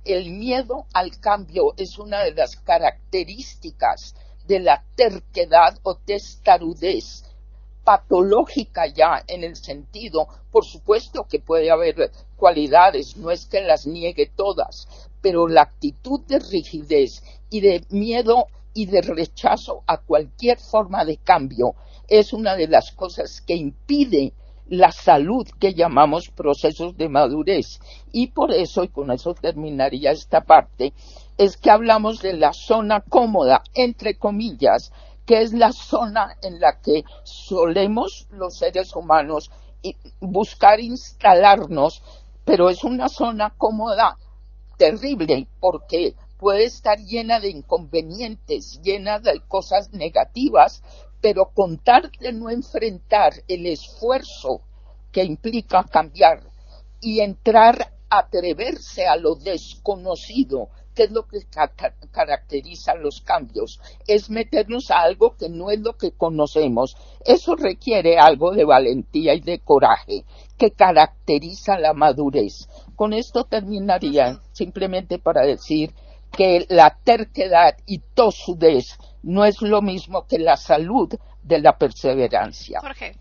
el miedo al cambio es una de las características de la terquedad o testarudez patológica, ya en el sentido, por supuesto que puede haber cualidades, no es que las niegue todas, pero la actitud de rigidez y de miedo y de rechazo a cualquier forma de cambio es una de las cosas que impide la salud que llamamos procesos de madurez. Y por eso, y con eso terminaría esta parte, es que hablamos de la zona cómoda, entre comillas, que es la zona en la que solemos los seres humanos buscar instalarnos, pero es una zona cómoda terrible porque puede estar llena de inconvenientes, llena de cosas negativas, pero con tal de no enfrentar el esfuerzo que implica cambiar y entrar, atreverse a lo desconocido, que es lo que ca- caracteriza los cambios, es meternos a algo que no es lo que conocemos. Eso requiere algo de valentía y de coraje que caracteriza la madurez. Con esto terminaría, simplemente para decir que la terquedad y tosudez no es lo mismo que la salud de la perseverancia. Jorge.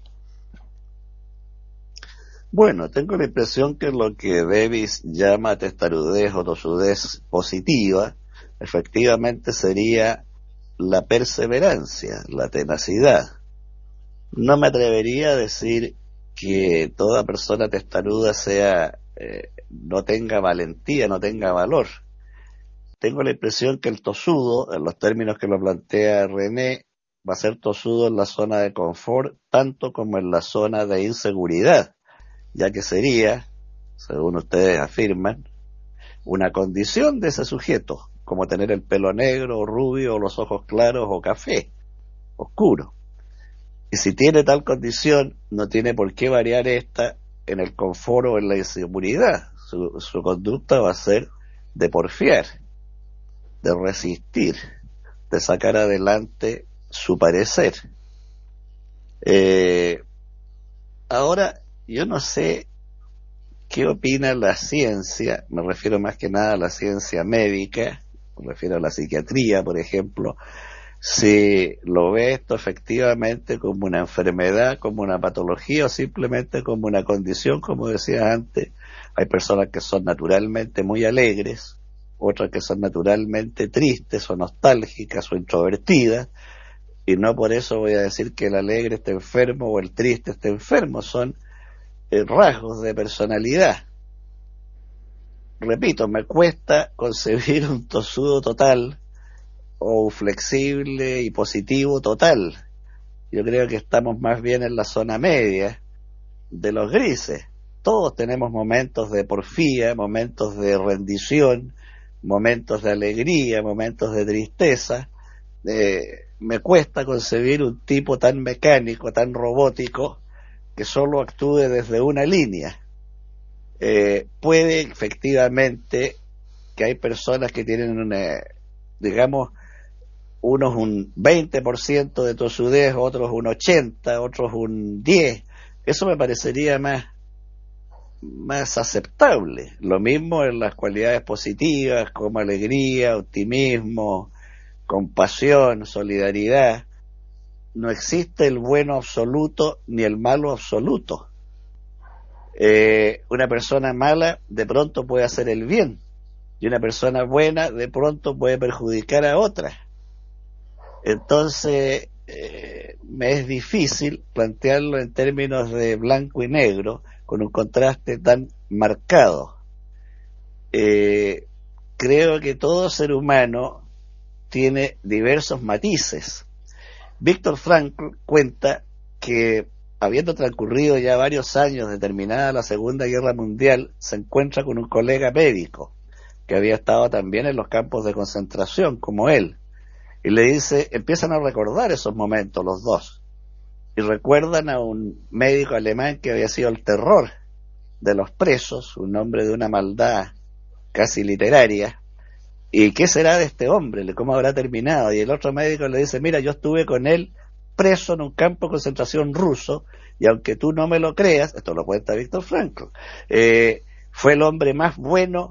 Bueno, tengo la impresión que lo que Davis llama testarudez o tosudez positiva, efectivamente sería la perseverancia, la tenacidad. No me atrevería a decir que toda persona testaruda sea, eh, no tenga valentía, no tenga valor. Tengo la impresión que el tosudo, en los términos que lo plantea René, va a ser tosudo en la zona de confort, tanto como en la zona de inseguridad, ya que sería, según ustedes afirman, una condición de ese sujeto, como tener el pelo negro o rubio, o los ojos claros o café, oscuro. Y si tiene tal condición, no tiene por qué variar esta en el confort o en la inseguridad. Su, su conducta va a ser de porfiar, de resistir, de sacar adelante su parecer. Eh, ahora, yo no sé qué opina la ciencia, me refiero más que nada a la ciencia médica, me refiero a la psiquiatría, por ejemplo, si lo ve esto efectivamente como una enfermedad, como una patología o simplemente como una condición, como decía antes. Hay personas que son naturalmente muy alegres, otras que son naturalmente tristes o nostálgicas o introvertidas, y no por eso voy a decir que el alegre está enfermo o el triste está enfermo, son eh, rasgos de personalidad. Repito, me cuesta concebir un tosudo total o un flexible y positivo total. Yo creo que estamos más bien en la zona media de los grises. Todos tenemos momentos de porfía, momentos de rendición, momentos de alegría, momentos de tristeza. Eh, me cuesta concebir un tipo tan mecánico, tan robótico, que solo actúe desde una línea. Eh, puede efectivamente que hay personas que tienen una, digamos, unos un veinte por ciento de tosudez, otros un ochenta, otros un diez. Eso me parecería más más aceptable. Lo mismo en las cualidades positivas como alegría, optimismo, compasión, solidaridad. No existe el bueno absoluto ni el malo absoluto. Eh, una persona mala de pronto puede hacer el bien y una persona buena de pronto puede perjudicar a otra. Entonces eh, me es difícil plantearlo en términos de blanco y negro, con un contraste tan marcado. Eh, creo que todo ser humano tiene diversos matices. Víctor Frankl cuenta que, habiendo transcurrido ya varios años de terminada la Segunda Guerra Mundial, se encuentra con un colega médico que había estado también en los campos de concentración como él, y le dice, empiezan a recordar esos momentos los dos, y recuerdan a un médico alemán que había sido el terror de los presos, un hombre de una maldad casi literaria. ¿Y qué será de este hombre? ¿Cómo habrá terminado? Y el otro médico le dice, mira, yo estuve con él preso en un campo de concentración ruso, y aunque tú no me lo creas, esto lo cuenta Víctor Frankl, eh, fue el hombre más bueno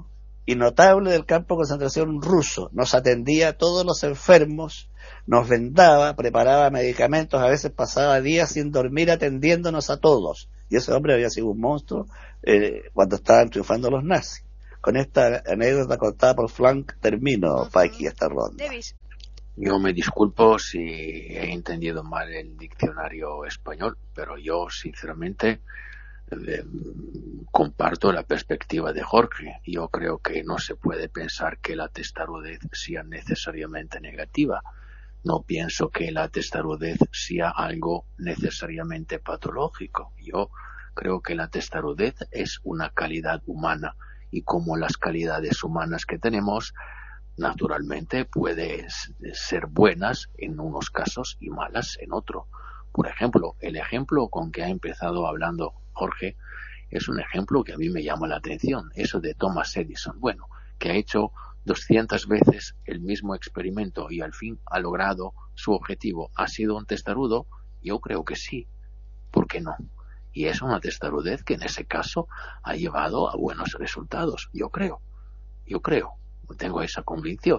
y notable del campo de concentración ruso. Nos atendía a todos los enfermos, nos vendaba, preparaba medicamentos, a veces pasaba días sin dormir atendiéndonos a todos. Y ese hombre había sido un monstruo eh, cuando estaban triunfando los nazis. Con esta anécdota contada por Frank termino, uh-huh. Paqui, esta ronda. Davis. Yo me disculpo si he entendido mal el diccionario español, pero yo sinceramente eh, comparto la perspectiva de Jorge. Yo creo que no se puede pensar que la testarudez sea necesariamente negativa. No pienso que la testarudez sea algo necesariamente patológico. Yo creo que la testarudez es una calidad humana, y como las calidades humanas que tenemos, naturalmente pueden ser buenas en unos casos y malas en otro. Por ejemplo, el ejemplo con que ha empezado hablando Jorge es un ejemplo que a mí me llama la atención, eso de Thomas Edison. Bueno, que ha hecho doscientas veces el mismo experimento y al fin ha logrado su objetivo. ¿Ha sido un testarudo? Yo creo que sí. ¿Por qué no? Y es una testarudez que en ese caso ha llevado a buenos resultados. Yo creo. Yo creo. Tengo esa convicción.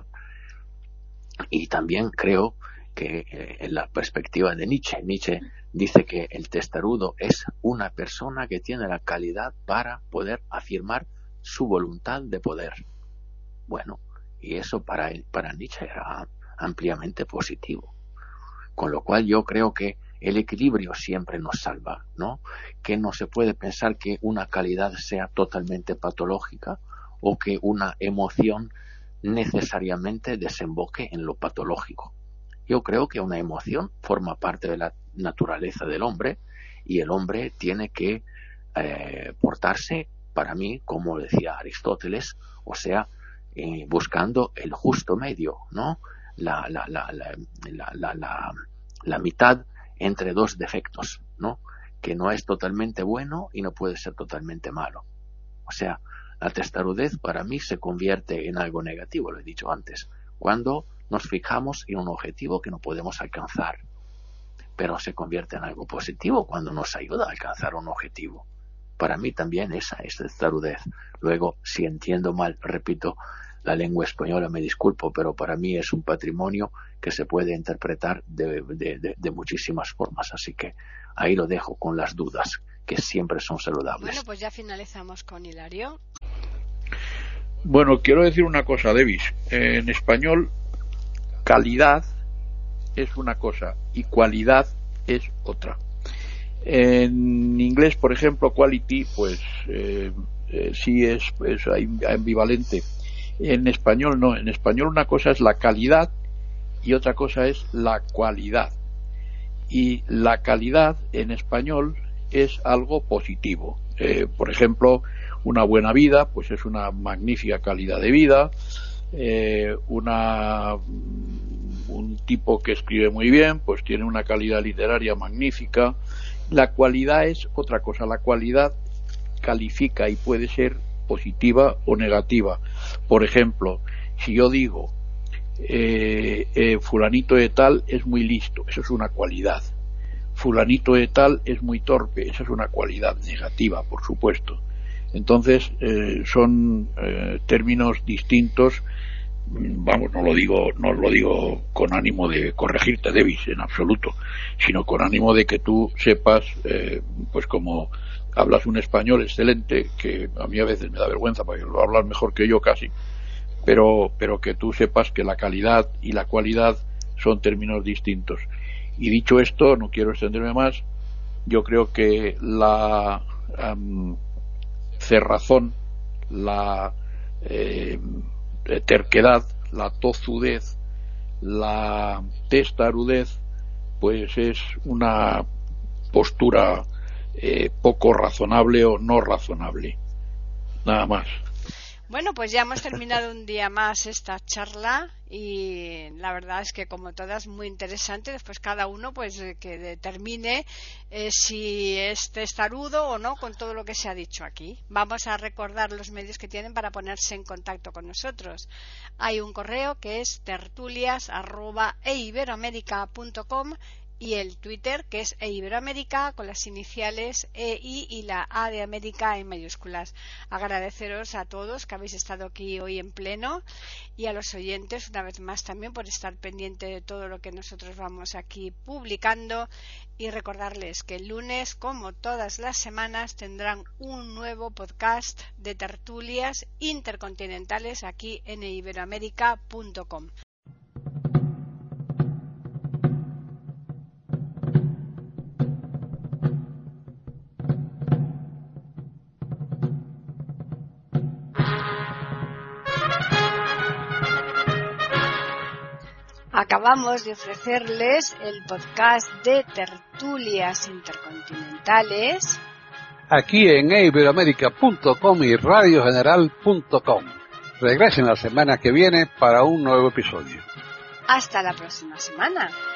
Y también creo que eh, en la perspectiva de Nietzsche, Nietzsche dice que el testarudo es una persona que tiene la calidad para poder afirmar su voluntad de poder. Bueno, y eso para, para Nietzsche era ampliamente positivo. Con lo cual yo creo que el equilibrio siempre nos salva, ¿no? Que no se puede pensar que una calidad sea totalmente patológica o que una emoción necesariamente desemboque en lo patológico. Yo creo que una emoción forma parte de la naturaleza del hombre y el hombre tiene que eh, portarse, para mí, como decía Aristóteles, o sea, eh, buscando el justo medio, ¿no? La, la, la, la, la, la, la, la mitad entre dos defectos, ¿no? Que no es totalmente bueno y no puede ser totalmente malo. O sea, la testarudez para mí se convierte en algo negativo, lo he dicho antes, cuando nos fijamos en un objetivo que no podemos alcanzar. Pero se convierte en algo positivo cuando nos ayuda a alcanzar un objetivo. Para mí también esa es testarudez. Luego, si entiendo mal, repito, la lengua española, me disculpo, pero para mí es un patrimonio que se puede interpretar de, de, de, de muchísimas formas. Así que ahí lo dejo con las dudas, que siempre son saludables. Bueno, pues ya finalizamos con Hilario. Bueno, quiero decir una cosa, Davis. En español, calidad es una cosa y cualidad es otra. En inglés, por ejemplo, quality, pues eh, eh, sí es, es ambivalente. En español no, en español una cosa es la calidad y otra cosa es la cualidad. Y la calidad en español es algo positivo. Eh, por ejemplo, una buena vida, pues es una magnífica calidad de vida. Eh, una un tipo que escribe muy bien, pues tiene una calidad literaria magnífica. La cualidad es otra cosa. La cualidad califica y puede ser positiva o negativa. Por ejemplo, si yo digo eh, eh, fulanito de tal es muy listo, eso es una cualidad. Fulanito de tal es muy torpe, esa es una cualidad negativa, por supuesto. Entonces eh, son eh, términos distintos. Vamos, no lo digo, no lo digo con ánimo de corregirte, Davis, en absoluto, sino con ánimo de que tú sepas, eh, pues como hablas un español excelente, que a mí a veces me da vergüenza porque lo hablas mejor que yo casi, pero, pero que tú sepas que la calidad y la cualidad son términos distintos. Y dicho esto, no quiero extenderme más, yo creo que la um, cerrazón, la eh, terquedad, la tozudez, la testarudez, pues es una postura eh, poco razonable o no razonable. Nada más. Bueno, pues ya hemos terminado un día más esta charla y la verdad es que como todas muy interesante. Después cada uno pues que determine eh, si es testarudo o no con todo lo que se ha dicho aquí. Vamos a recordar los medios que tienen para ponerse en contacto con nosotros. Hay un correo que es tertulias arroba e iberoamerica punto com y el Twitter, que es eiberoamérica, con las iniciales E I y la A de América en mayúsculas. Agradeceros a todos que habéis estado aquí hoy en pleno y a los oyentes una vez más también por estar pendiente de todo lo que nosotros vamos aquí publicando, y recordarles que el lunes, como todas las semanas, tendrán un nuevo podcast de tertulias intercontinentales aquí en eiberoamérica punto com. Acabamos de ofrecerles el podcast de tertulias intercontinentales aquí en eiberoamérica punto com y radio general punto com. Regresen la semana que viene para un nuevo episodio. Hasta la próxima semana.